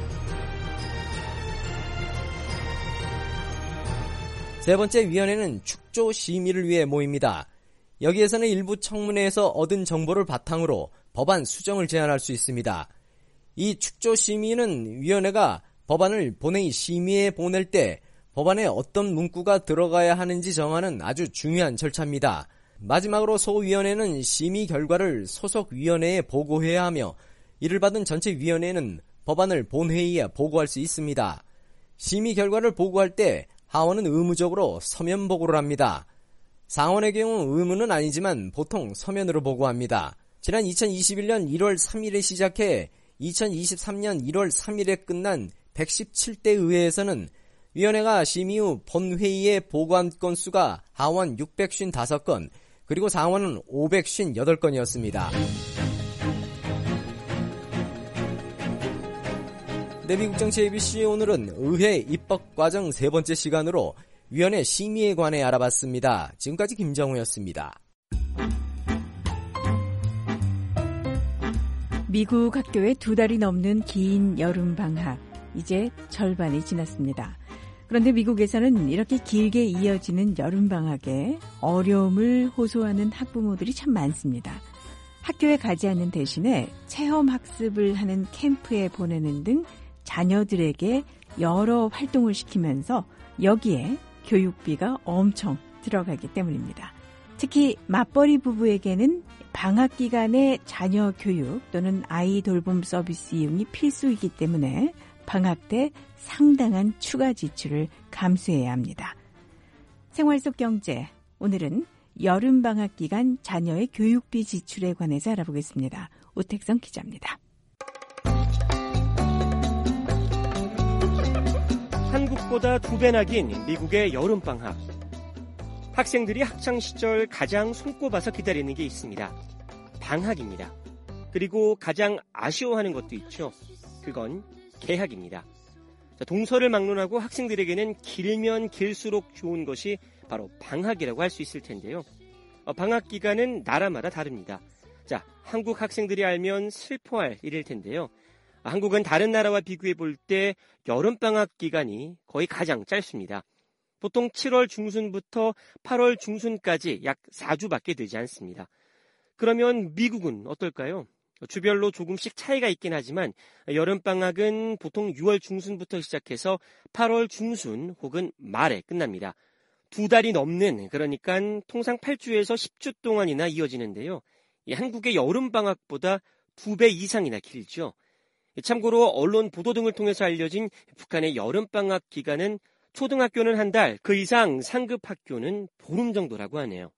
세 번째, 위원회는 축조 심의를 위해 모입니다. 여기에서는 일부 청문회에서 얻은 정보를 바탕으로 법안 수정을 제안할 수 있습니다. 이 축조 심의는 위원회가 법안을 본회의 심의에 보낼 때 법안에 어떤 문구가 들어가야 하는지 정하는 아주 중요한 절차입니다. 마지막으로 소위원회는 심의 결과를 소속위원회에 보고해야 하며 이를 받은 전체 위원회는 법안을 본회의에 보고할 수 있습니다. 심의 결과를 보고할 때 하원은 의무적으로 서면 보고를 합니다. 상원의 경우 의무는 아니지만 보통 서면으로 보고합니다. 지난 이천이십일년 일월 삼일에 시작해 이천이십삼년 일월 삼일에 끝난 백십칠 대 의회에서는 위원회가 심의 후 본회의에 보고한 건수가 하원 육백오십오 건, 그리고 상원은 오백오십팔 건이었습니다. 네, 미국 정치 에이비씨, 오늘은 의회 입법 과정 세 번째 시간으로 위원회 심의에 관해 알아봤습니다. 지금까지 김정우였습니다. 미국 학교에 두 달이 넘는 긴 여름방학, 이제 절반이 지났습니다. 그런데 미국에서는 이렇게 길게 이어지는 여름방학에 어려움을 호소하는 학부모들이 참 많습니다. 학교에 가지 않는 대신에 체험학습을 하는 캠프에 보내는 등 자녀들에게 여러 활동을 시키면서 여기에 교육비가 엄청 들어가기 때문입니다. 특히 맞벌이 부부에게는 방학 기간에 자녀 교육 또는 아이 돌봄 서비스 이용이 필수이기 때문에 방학 때 상당한 추가 지출을 감수해야 합니다. 생활 속 경제, 오늘은 여름방학 기간 자녀의 교육비 지출에 관해서 알아보겠습니다. 오택성 기자입니다. 한국보다 두 배나 긴 미국의 여름방학. 학생들이 학창시절 가장 손꼽아서 기다리는 게 있습니다. 방학입니다. 그리고 가장 아쉬워하는 것도 있죠. 그건 개학입니다. 동서를 막론하고 학생들에게는 길면 길수록 좋은 것이 바로 방학이라고 할 수 있을 텐데요. 방학 기간은 나라마다 다릅니다. 자, 한국 학생들이 알면 슬퍼할 일일 텐데요. 한국은 다른 나라와 비교해 볼 때 여름방학 기간이 거의 가장 짧습니다. 보통 칠월 중순부터 팔월 중순까지 약 사 주밖에 되지 않습니다. 그러면 미국은 어떨까요? 주별로 조금씩 차이가 있긴 하지만 여름방학은 보통 유월 중순부터 시작해서 팔월 중순 혹은 말에 끝납니다. 두 달이 넘는, 그러니까 통상 팔 주에서 십 주 동안이나 이어지는데요. 한국의 여름방학보다 두 배 이상이나 길죠. 참고로 언론 보도 등을 통해서 알려진 북한의 여름방학 기간은 초등학교는 한 달, 그 이상 상급 학교는 보름 정도라고 하네요.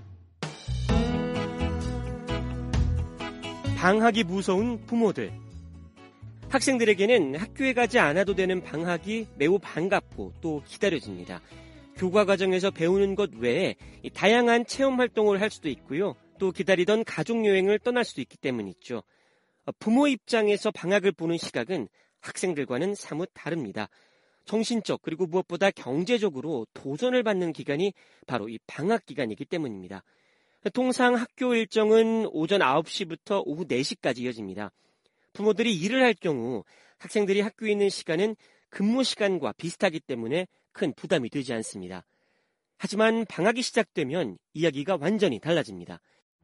방학이 무서운 부모들. 학생들에게는 학교에 가지 않아도 되는 방학이 매우 반갑고 또 기다려집니다. 교과 과정에서 배우는 것 외에 다양한 체험 활동을 할 수도 있고요. 또 기다리던 가족여행을 떠날 수도 있기 때문이죠. 부모 입장에서 방학을 보는 시각은 학생들과는 사뭇 다릅니다. 정신적 그리고 무엇보다 경제적으로 도전을 받는 기간이 바로 이 방학 기간이기 때문입니다. 통상 학교 일정은 오전 아홉 시부터 오후 네 시까지 이어집니다. 부모들이 일을 할 경우 학생들이 학교에 있는 시간은 근무 시간과 비슷하기 때문에 큰 부담이 되지 않습니다. 하지만 방학이 시작되면 이야기가 완전히 달라집니다.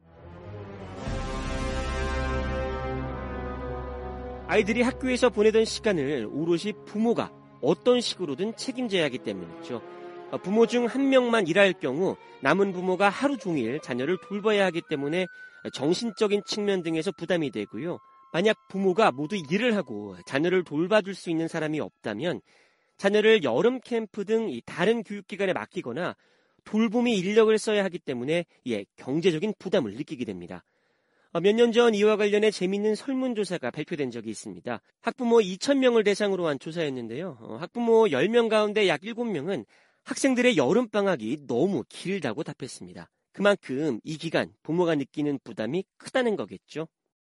아이들이 학교에서 보내던 시간을 오롯이 부모가 어떤 식으로든 책임져야 하기 때문이죠. 부모 중 한 명만 일할 경우 남은 부모가 하루 종일 자녀를 돌봐야 하기 때문에 정신적인 측면 등에서 부담이 되고요. 만약 부모가 모두 일을 하고 자녀를 돌봐줄 수 있는 사람이 없다면 자녀를 여름 캠프 등 다른 교육기관에 맡기거나 돌봄이 인력을 써야 하기 때문에 예, 경제적인 부담을 느끼게 됩니다. 몇 년 전 이와 관련해 재미있는 설문조사가 발표된 적이 있습니다. 학부모 이천 명을 대상으로 한 조사였는데요. 학부모 열 명 가운데 약 일곱 명은 학생들의 여름방학이 너무 길다고 답했습니다. 그만큼 이 기간 부모가 느끼는 부담이 크다는 거겠죠.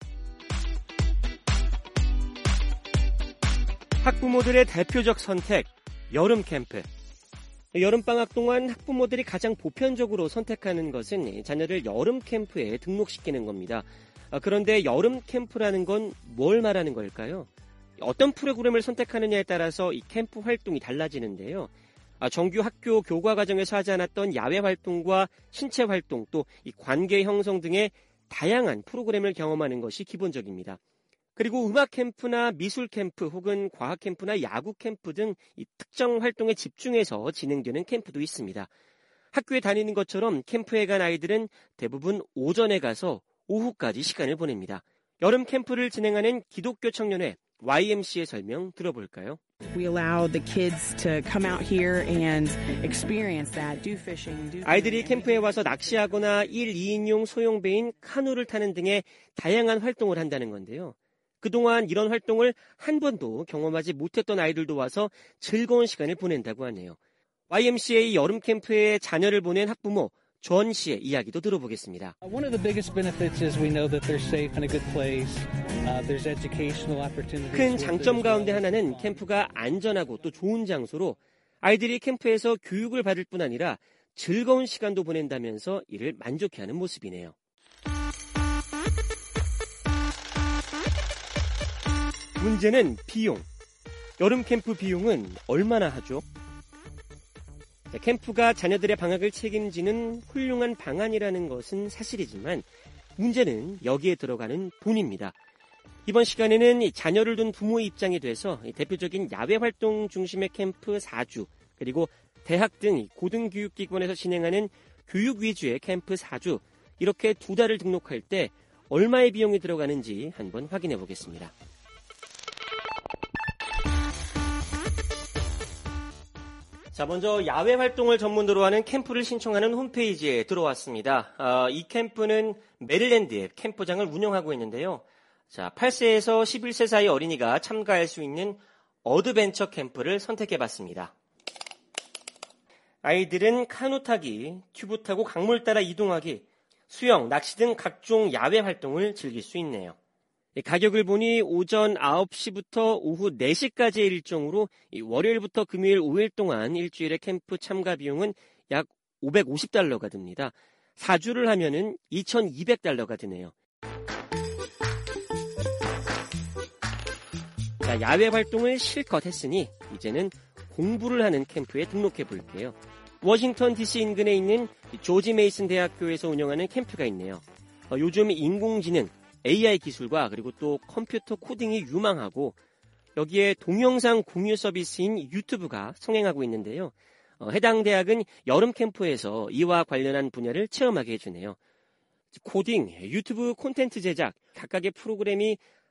학부모들의 대표적 선택, 여름 캠프. 여름방학 동안 학부모들이 가장 보편적으로 선택하는 것은 자녀를 여름 캠프에 등록시키는 겁니다. 그런데 여름 캠프라는 건 뭘 말하는 걸까요? 어떤 프로그램을 선택하느냐에 따라서 이 캠프 활동이 달라지는데요. 정규 학교 교과 과정에서 하지 않았던 야외 활동과 신체 활동 또 이 관계 형성 등의 다양한 프로그램을 경험하는 것이 기본적입니다. 그리고 음악 캠프나 미술 캠프 혹은 과학 캠프나 야구 캠프 등 이 특정 활동에 집중해서 진행되는 캠프도 있습니다. 학교에 다니는 것처럼 캠프에 간 아이들은 대부분 오전에 가서 오후까지 시간을 보냅니다. 여름 캠프를 진행하는 기독교 청년회 와이엠씨의 설명 들어볼까요? We allow the kids to come out here and experience that, do fishing, do 아이들이 캠프에 와서 낚시하거나 일, 이인용 소형배인 카누를 타는 등의 다양한 활동을 한다는 건데요. 그동안 이런 활동을 한 번도 경험하지 못했던 아이들도 와서 즐거운 시간을 보낸다고 하네요. 와이엠씨에이 여름 캠프에 자녀를 보낸 학부모 존 씨의 이야기도 들어보겠습니다. One of the biggest benefits is we know that they're safe and a good place. Uh, there's educational opportunities. 큰 장점 가운데 하나는 캠프가 안전하고 또 좋은 장소로 아이들이 캠프에서 교육을 받을 뿐 아니라 즐거운 시간도 보낸다면서 이를 만족해하는 모습이네요. 문제는 비용. 여름 캠프 비용은 얼마나 하죠? 캠프가 자녀들의 방학을 책임지는 훌륭한 방안이라는 것은 사실이지만 문제는 여기에 들어가는 돈입니다. 이번 시간에는 자녀를 둔 부모의 입장이 돼서 대표적인 야외 활동 중심의 캠프 사 주 그리고 대학 등 고등교육기관에서 진행하는 교육 위주의 캠프 사 주 이렇게 두 달을 등록할 때 얼마의 비용이 들어가는지 한번 확인해 보겠습니다. 자, 먼저 야외 활동을 전문으로 하는 캠프를 신청하는 홈페이지에 들어왔습니다. 어, 이 캠프는 메릴랜드의 캠프장을 운영하고 있는데요. 자, 팔 세에서 십일 세 사이 어린이가 참가할 수 있는 어드벤처 캠프를 선택해봤습니다. 아이들은 카누 타기, 튜브 타고 강물 따라 이동하기, 수영, 낚시 등 각종 야외 활동을 즐길 수 있네요. 가격을 보니 오전 아홉 시부터 오후 네 시까지의 일정으로 월요일부터 금요일 오 일 동안 일주일의 캠프 참가 비용은 약 오백오십 달러가 듭니다. 사 주를 하면은 이천이백 달러가 드네요. 자, 야외 활동을 실컷 했으니 이제는 공부를 하는 캠프에 등록해 볼게요. 워싱턴 디씨 인근에 있는 조지 메이슨 대학교에서 운영하는 캠프가 있네요. 어, 요즘 인공지능, 에이아이 기술과 그리고 또 컴퓨터 코딩이 유망하고 여기에 동영상 공유 서비스인 유튜브가 성행하고 있는데요. 어, 해당 대학은 여름 캠프에서 이와 관련한 분야를 체험하게 해주네요. 코딩, 유튜브 콘텐츠 제작, 각각의 프로그램이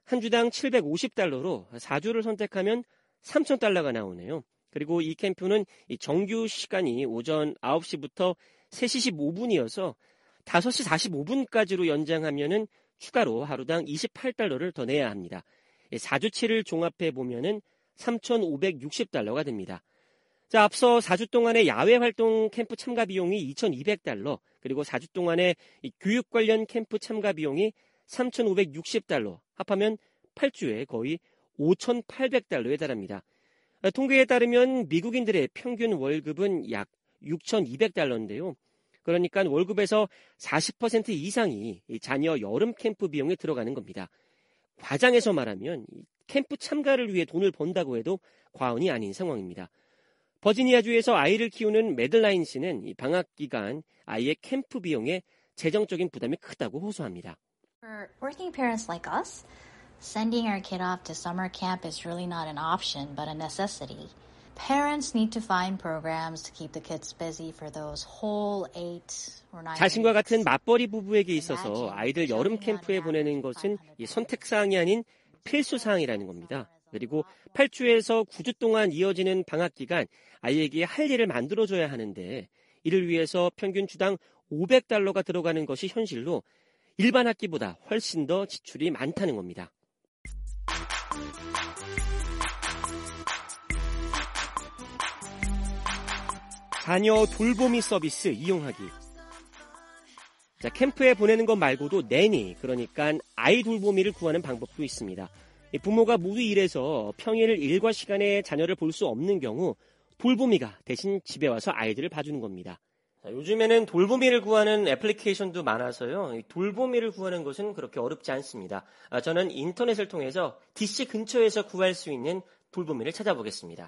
한 주당 칠백오십 달러로 사 주를 선택하면 삼천 달러가 나오네요. 그리고 이 캠프는 이 정규 시간이 오전 아홉 시부터 세 시 십오 분이어서 다섯 시 사십오 분까지로 연장하면은 추가로 하루당 이십팔 달러를 더 내야 합니다. 사 주치를 종합해 보면은 삼천오백육십 달러가 됩니다. 자, 앞서 사 주 동안의 야외 활동 캠프 참가 비용이 이천이백 달러, 그리고 사 주 동안의 이 교육 관련 캠프 참가 비용이 삼천오백육십 달러, 합하면 팔 주에 거의 오천팔백 달러에 달합니다. 통계에 따르면 미국인들의 평균 월급은 약 육천이백 달러인데요. 그러니까 월급에서 사십 퍼센트 이상이 자녀 여름 캠프 비용에 들어가는 겁니다. 과장해서 말하면 캠프 참가를 위해 돈을 번다고 해도 과언이 아닌 상황입니다. 버지니아주에서 아이를 키우는 매들라인 씨는 이 방학 기간 아이의 캠프 비용에 재정적인 부담이 크다고 호소합니다. For working parents like us, sending our kid off to summer camp is really not an option, but a necessity. Parents need to find programs to keep the kids busy for those whole eight or nine. 자신과 같은 맞벌이 부부에게 있어서 아이들 여름 캠프에 보내는 것은 선택사항이 아닌 필수사항이라는 겁니다. 그리고 팔 주에서 구 주 동안 이어지는 방학 기간 아이에게 할 일을 만들어줘야 하는데 이를 위해서 평균 주당 오백 달러가 들어가는 것이 현실로 일반 학기보다 훨씬 더 지출이 많다는 겁니다. 자녀 돌보미 서비스 이용하기. 자, 캠프에 보내는 것 말고도 내니, 그러니까 아이 돌보미를 구하는 방법도 있습니다. 부모가 모두 일해서 평일 일과 시간에 자녀를 볼 수 없는 경우 돌보미가 대신 집에 와서 아이들을 봐주는 겁니다. 자, 요즘에는 돌보미를 구하는 애플리케이션도 많아서요. 돌보미를 구하는 것은 그렇게 어렵지 않습니다. 아, 저는 인터넷을 통해서 디씨 근처에서 구할 수 있는 돌보미를 찾아보겠습니다.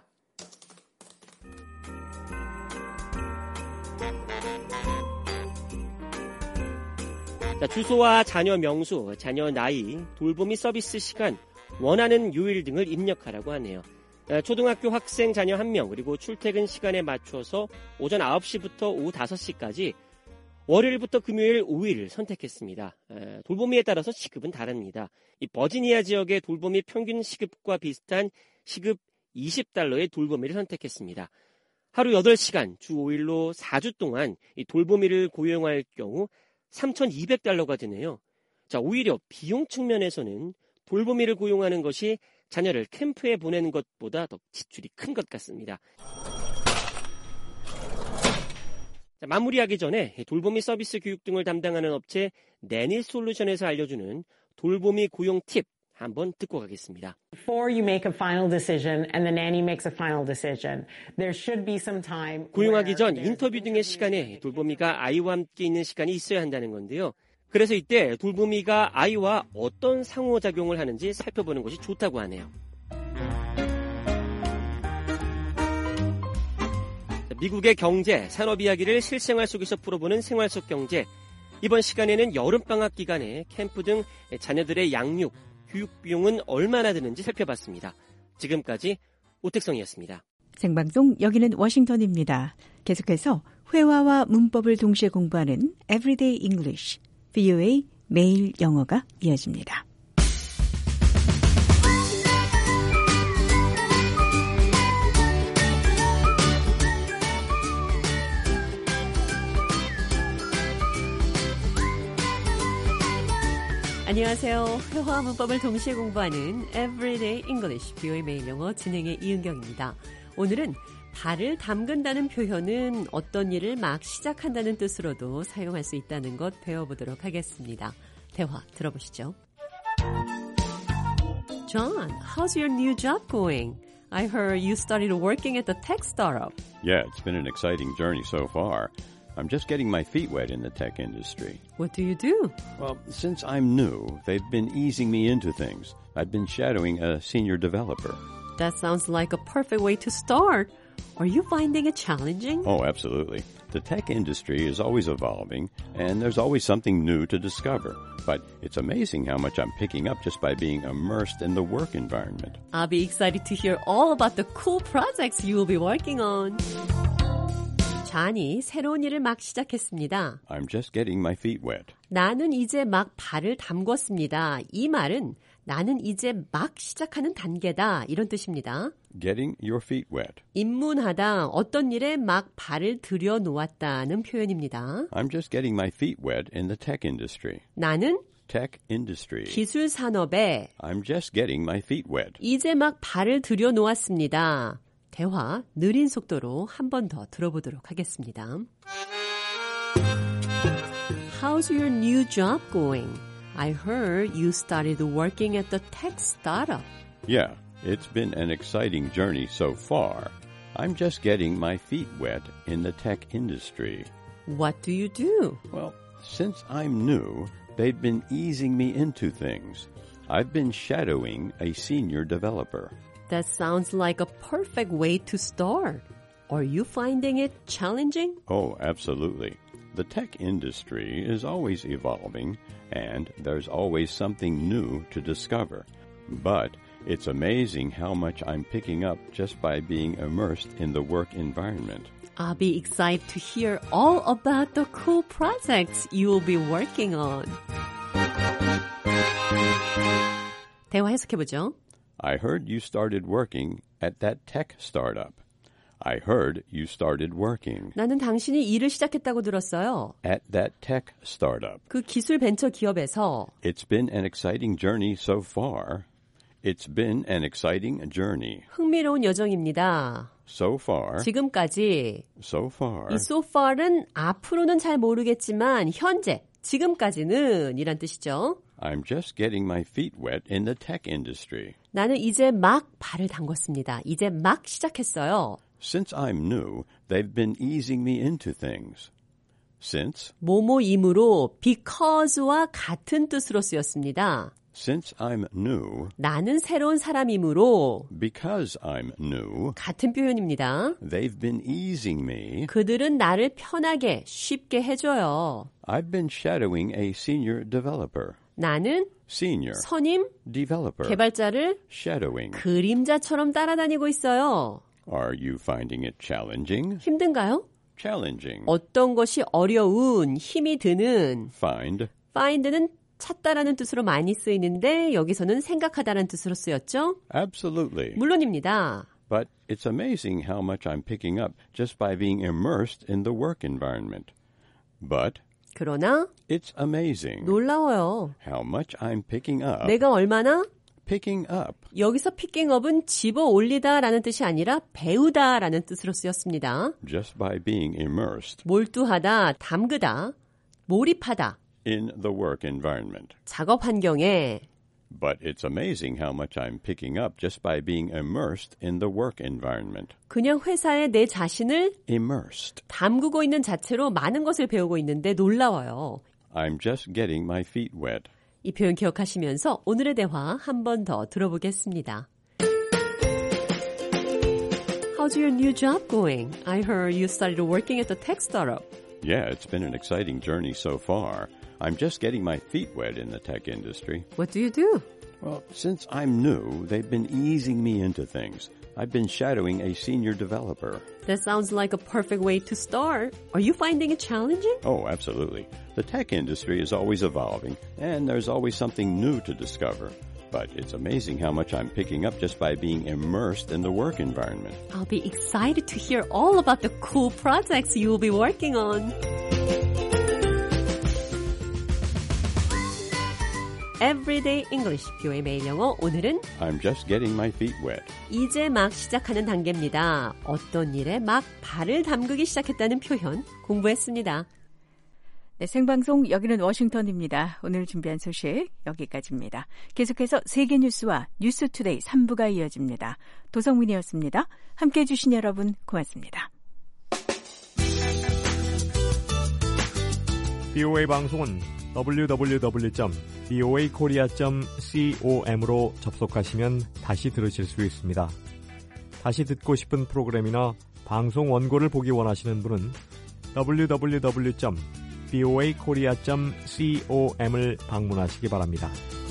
자, 주소와 자녀 명수, 자녀 나이, 돌보미 서비스 시간, 원하는 요일 등을 입력하라고 하네요. 초등학교 학생 자녀 한 명, 그리고 출퇴근 시간에 맞춰서 오전 아홉 시부터 오후 다섯 시까지 월요일부터 금요일 오 일을 선택했습니다. 돌보미에 따라서 시급은 다릅니다. 이 버지니아 지역의 돌보미 평균 시급과 비슷한 시급 이십 달러의 돌보미를 선택했습니다. 하루 여덟 시간, 주 오 일로 사 주 동안 이 돌보미를 고용할 경우 삼천이백 달러가 드네요. 자, 오히려 비용 측면에서는 돌보미를 고용하는 것이 자녀를 캠프에 보내는 것보다 더 지출이 큰 것 같습니다. 자, 마무리하기 전에 돌보미 서비스 교육 등을 담당하는 업체 내니 솔루션에서 알려주는 돌보미 고용 팁 한번 듣고 가겠습니다. Before you make a final decision and the nanny makes a final decision, there should be some time. 고용하기 전 인터뷰 등의 시간에 돌보미가 아이와 함께 있는 시간이 있어야 한다는 건데요. 그래서 이때 돌보미가 아이와 어떤 상호작용을 하는지 살펴보는 것이 좋다고 하네요. 미국의 경제, 산업 이야기를 실생활 속에서 풀어보는 생활 속 경제. 이번 시간에는 여름방학 기간에 캠프 등 자녀들의 양육, 교육 비용은 얼마나 드는지 살펴봤습니다. 지금까지 오택성이었습니다. 생방송 여기는 워싱턴입니다. 계속해서 회화와 문법을 동시에 공부하는 Everyday English, 브이오에이 매일 영어가 이어집니다. 안녕하세요. 회화와 문법을 동시에 공부하는 Everyday English, 브이오에이 매일 영어 진행의 이은경입니다. 오늘은 발을 담근다는 표현은 어떤 일을 막 시작한다는 뜻으로도 사용할 수 있다는 것 배워보도록 하겠습니다. 대화 들어보시죠. John, how's your new job going? I heard you started working at the tech startup. Yeah, it's been an exciting journey so far. I'm just getting my feet wet in the tech industry. What do you do? Well, since I'm new, they've been easing me into things. I've been shadowing a senior developer. That sounds like a perfect way to start. Are you finding it challenging? Oh, absolutely. The tech industry is always evolving, and there's always something new to discover. But it's amazing how much I'm picking up just by being immersed in the work environment. I'll be excited to hear all about the cool projects you will be working on. 잔이 새로운 일을 막 시작했습니다. I'm just getting my feet wet. 나는 이제 막 발을 담궜습니다. 이 말은 나는 이제 막 시작하는 단계다. 이런 뜻입니다. Getting your feet wet. 입문하다, 어떤 일에 막 발을 들여놓았다는 표현입니다. I'm just getting my feet wet in the tech industry. 나는 Tech industry. 기술 산업에 I'm just getting my feet wet. 이제 막 발을 들여놓았습니다. 대화 느린 속도로 한 번 더 들어보도록 하겠습니다. How's your new job going? I heard you started working at the tech startup. Yeah, it's been an exciting journey so far. I'm just getting my feet wet in the tech industry. What do you do? Well, since I'm new, they've been easing me into things. I've been shadowing a senior developer. That sounds like a perfect way to start. Are you finding it challenging? Oh, absolutely. The tech industry is always evolving, and there's always something new to discover. But it's amazing how much I'm picking up just by being immersed in the work environment. I'll be excited to hear all about the cool projects you will be working on. 대화 해석해보죠. I heard you started working at that tech startup. I heard you started working. 나는 당신이 일을 시작했다고 들었어요. At that tech startup. 그 기술 벤처 기업에서. It's been an exciting journey so far. It's been an exciting journey. 흥미로운 여정입니다. So far. 지금까지. So far. 이 so far은 앞으로는 잘 모르겠지만 현재, 지금까지는 이란 뜻이죠. I'm just getting my feet wet in the tech industry. 나는 이제 막 발을 담궜습니다. 이제 막 시작했어요. Since I'm new, they've been easing me into things. Since 뭐뭐이므로 because와 같은 뜻으로 쓰였습니다. Since I'm new, 나는 새로운 사람이므로 because I'm new, 같은 표현입니다. They've been easing me. 그들은 나를 편하게 쉽게 해줘요. I've been shadowing a senior developer. 나는 Senior, 선임 developer, 개발자를 shadowing. 그림자처럼 따라다니고 있어요. Are you finding it challenging? 힘든가요? Challenging. 어떤 것이 어려운, 힘이 드는 Find. find는 찾다라는 뜻으로 많이 쓰이는데 여기서는 생각하다라는 뜻으로 쓰였죠? Absolutely. 물론입니다. But it's amazing how much I'm picking up just by being immersed in the work environment. But 그러나 it's amazing. 놀라워요. How much I'm picking up. 내가 얼마나? Picking up. 여기서 picking up은 집어 올리다라는 뜻이 아니라 배우다라는 뜻으로 쓰였습니다. Just by being immersed. 몰두하다, 담그다, 몰입하다. In the work environment. 작업 환경에. But it's amazing how much I'm picking up just by being immersed in the work environment. 그냥 회사에 내 자신을 immersed. 담그고 있는 자체로 많은 것을 배우고 있는데 놀라워요. I'm just getting my feet wet. 이 표현 기억하시면서 오늘의 대화 한 번 더 들어보겠습니다. How's your new job going? I heard you started working at the tech startup. Yeah, it's been an exciting journey so far. I'm just getting my feet wet in the tech industry. What do you do? Well, since I'm new, they've been easing me into things. I've been shadowing a senior developer. That sounds like a perfect way to start. Are you finding it challenging? Oh, absolutely. The tech industry is always evolving, and there's always something new to discover. But it's amazing how much I'm picking up just by being immersed in the work environment. I'll be excited to hear all about the cool projects you will be working on. Everyday English, 뷰의 매일 영어. 오늘은 I'm just getting my feet wet. 이제 막 시작하는 단계입니다. 어떤 일에 막 발을 담그기 시작했다는 표현 공부했습니다. 네, 생방송 여기는 워싱턴입니다. 오늘 준비한 소식 여기까지입니다. 계속해서 세계 뉴스와 뉴스투데이 삼 부가 이어집니다. 도성민이었습니다. 함께해 주신 여러분 고맙습니다. 비오에이 방송은 더블유 더블유 더블유 점 비오에이 코리아 점 com으로 접속하시면 다시 들으실 수 있습니다. 다시 듣고 싶은 프로그램이나 방송 원고를 보기 원하시는 분은 더블유 더블유 더블유 점 비오에이 코리아 점 com을 방문하시기 바랍니다.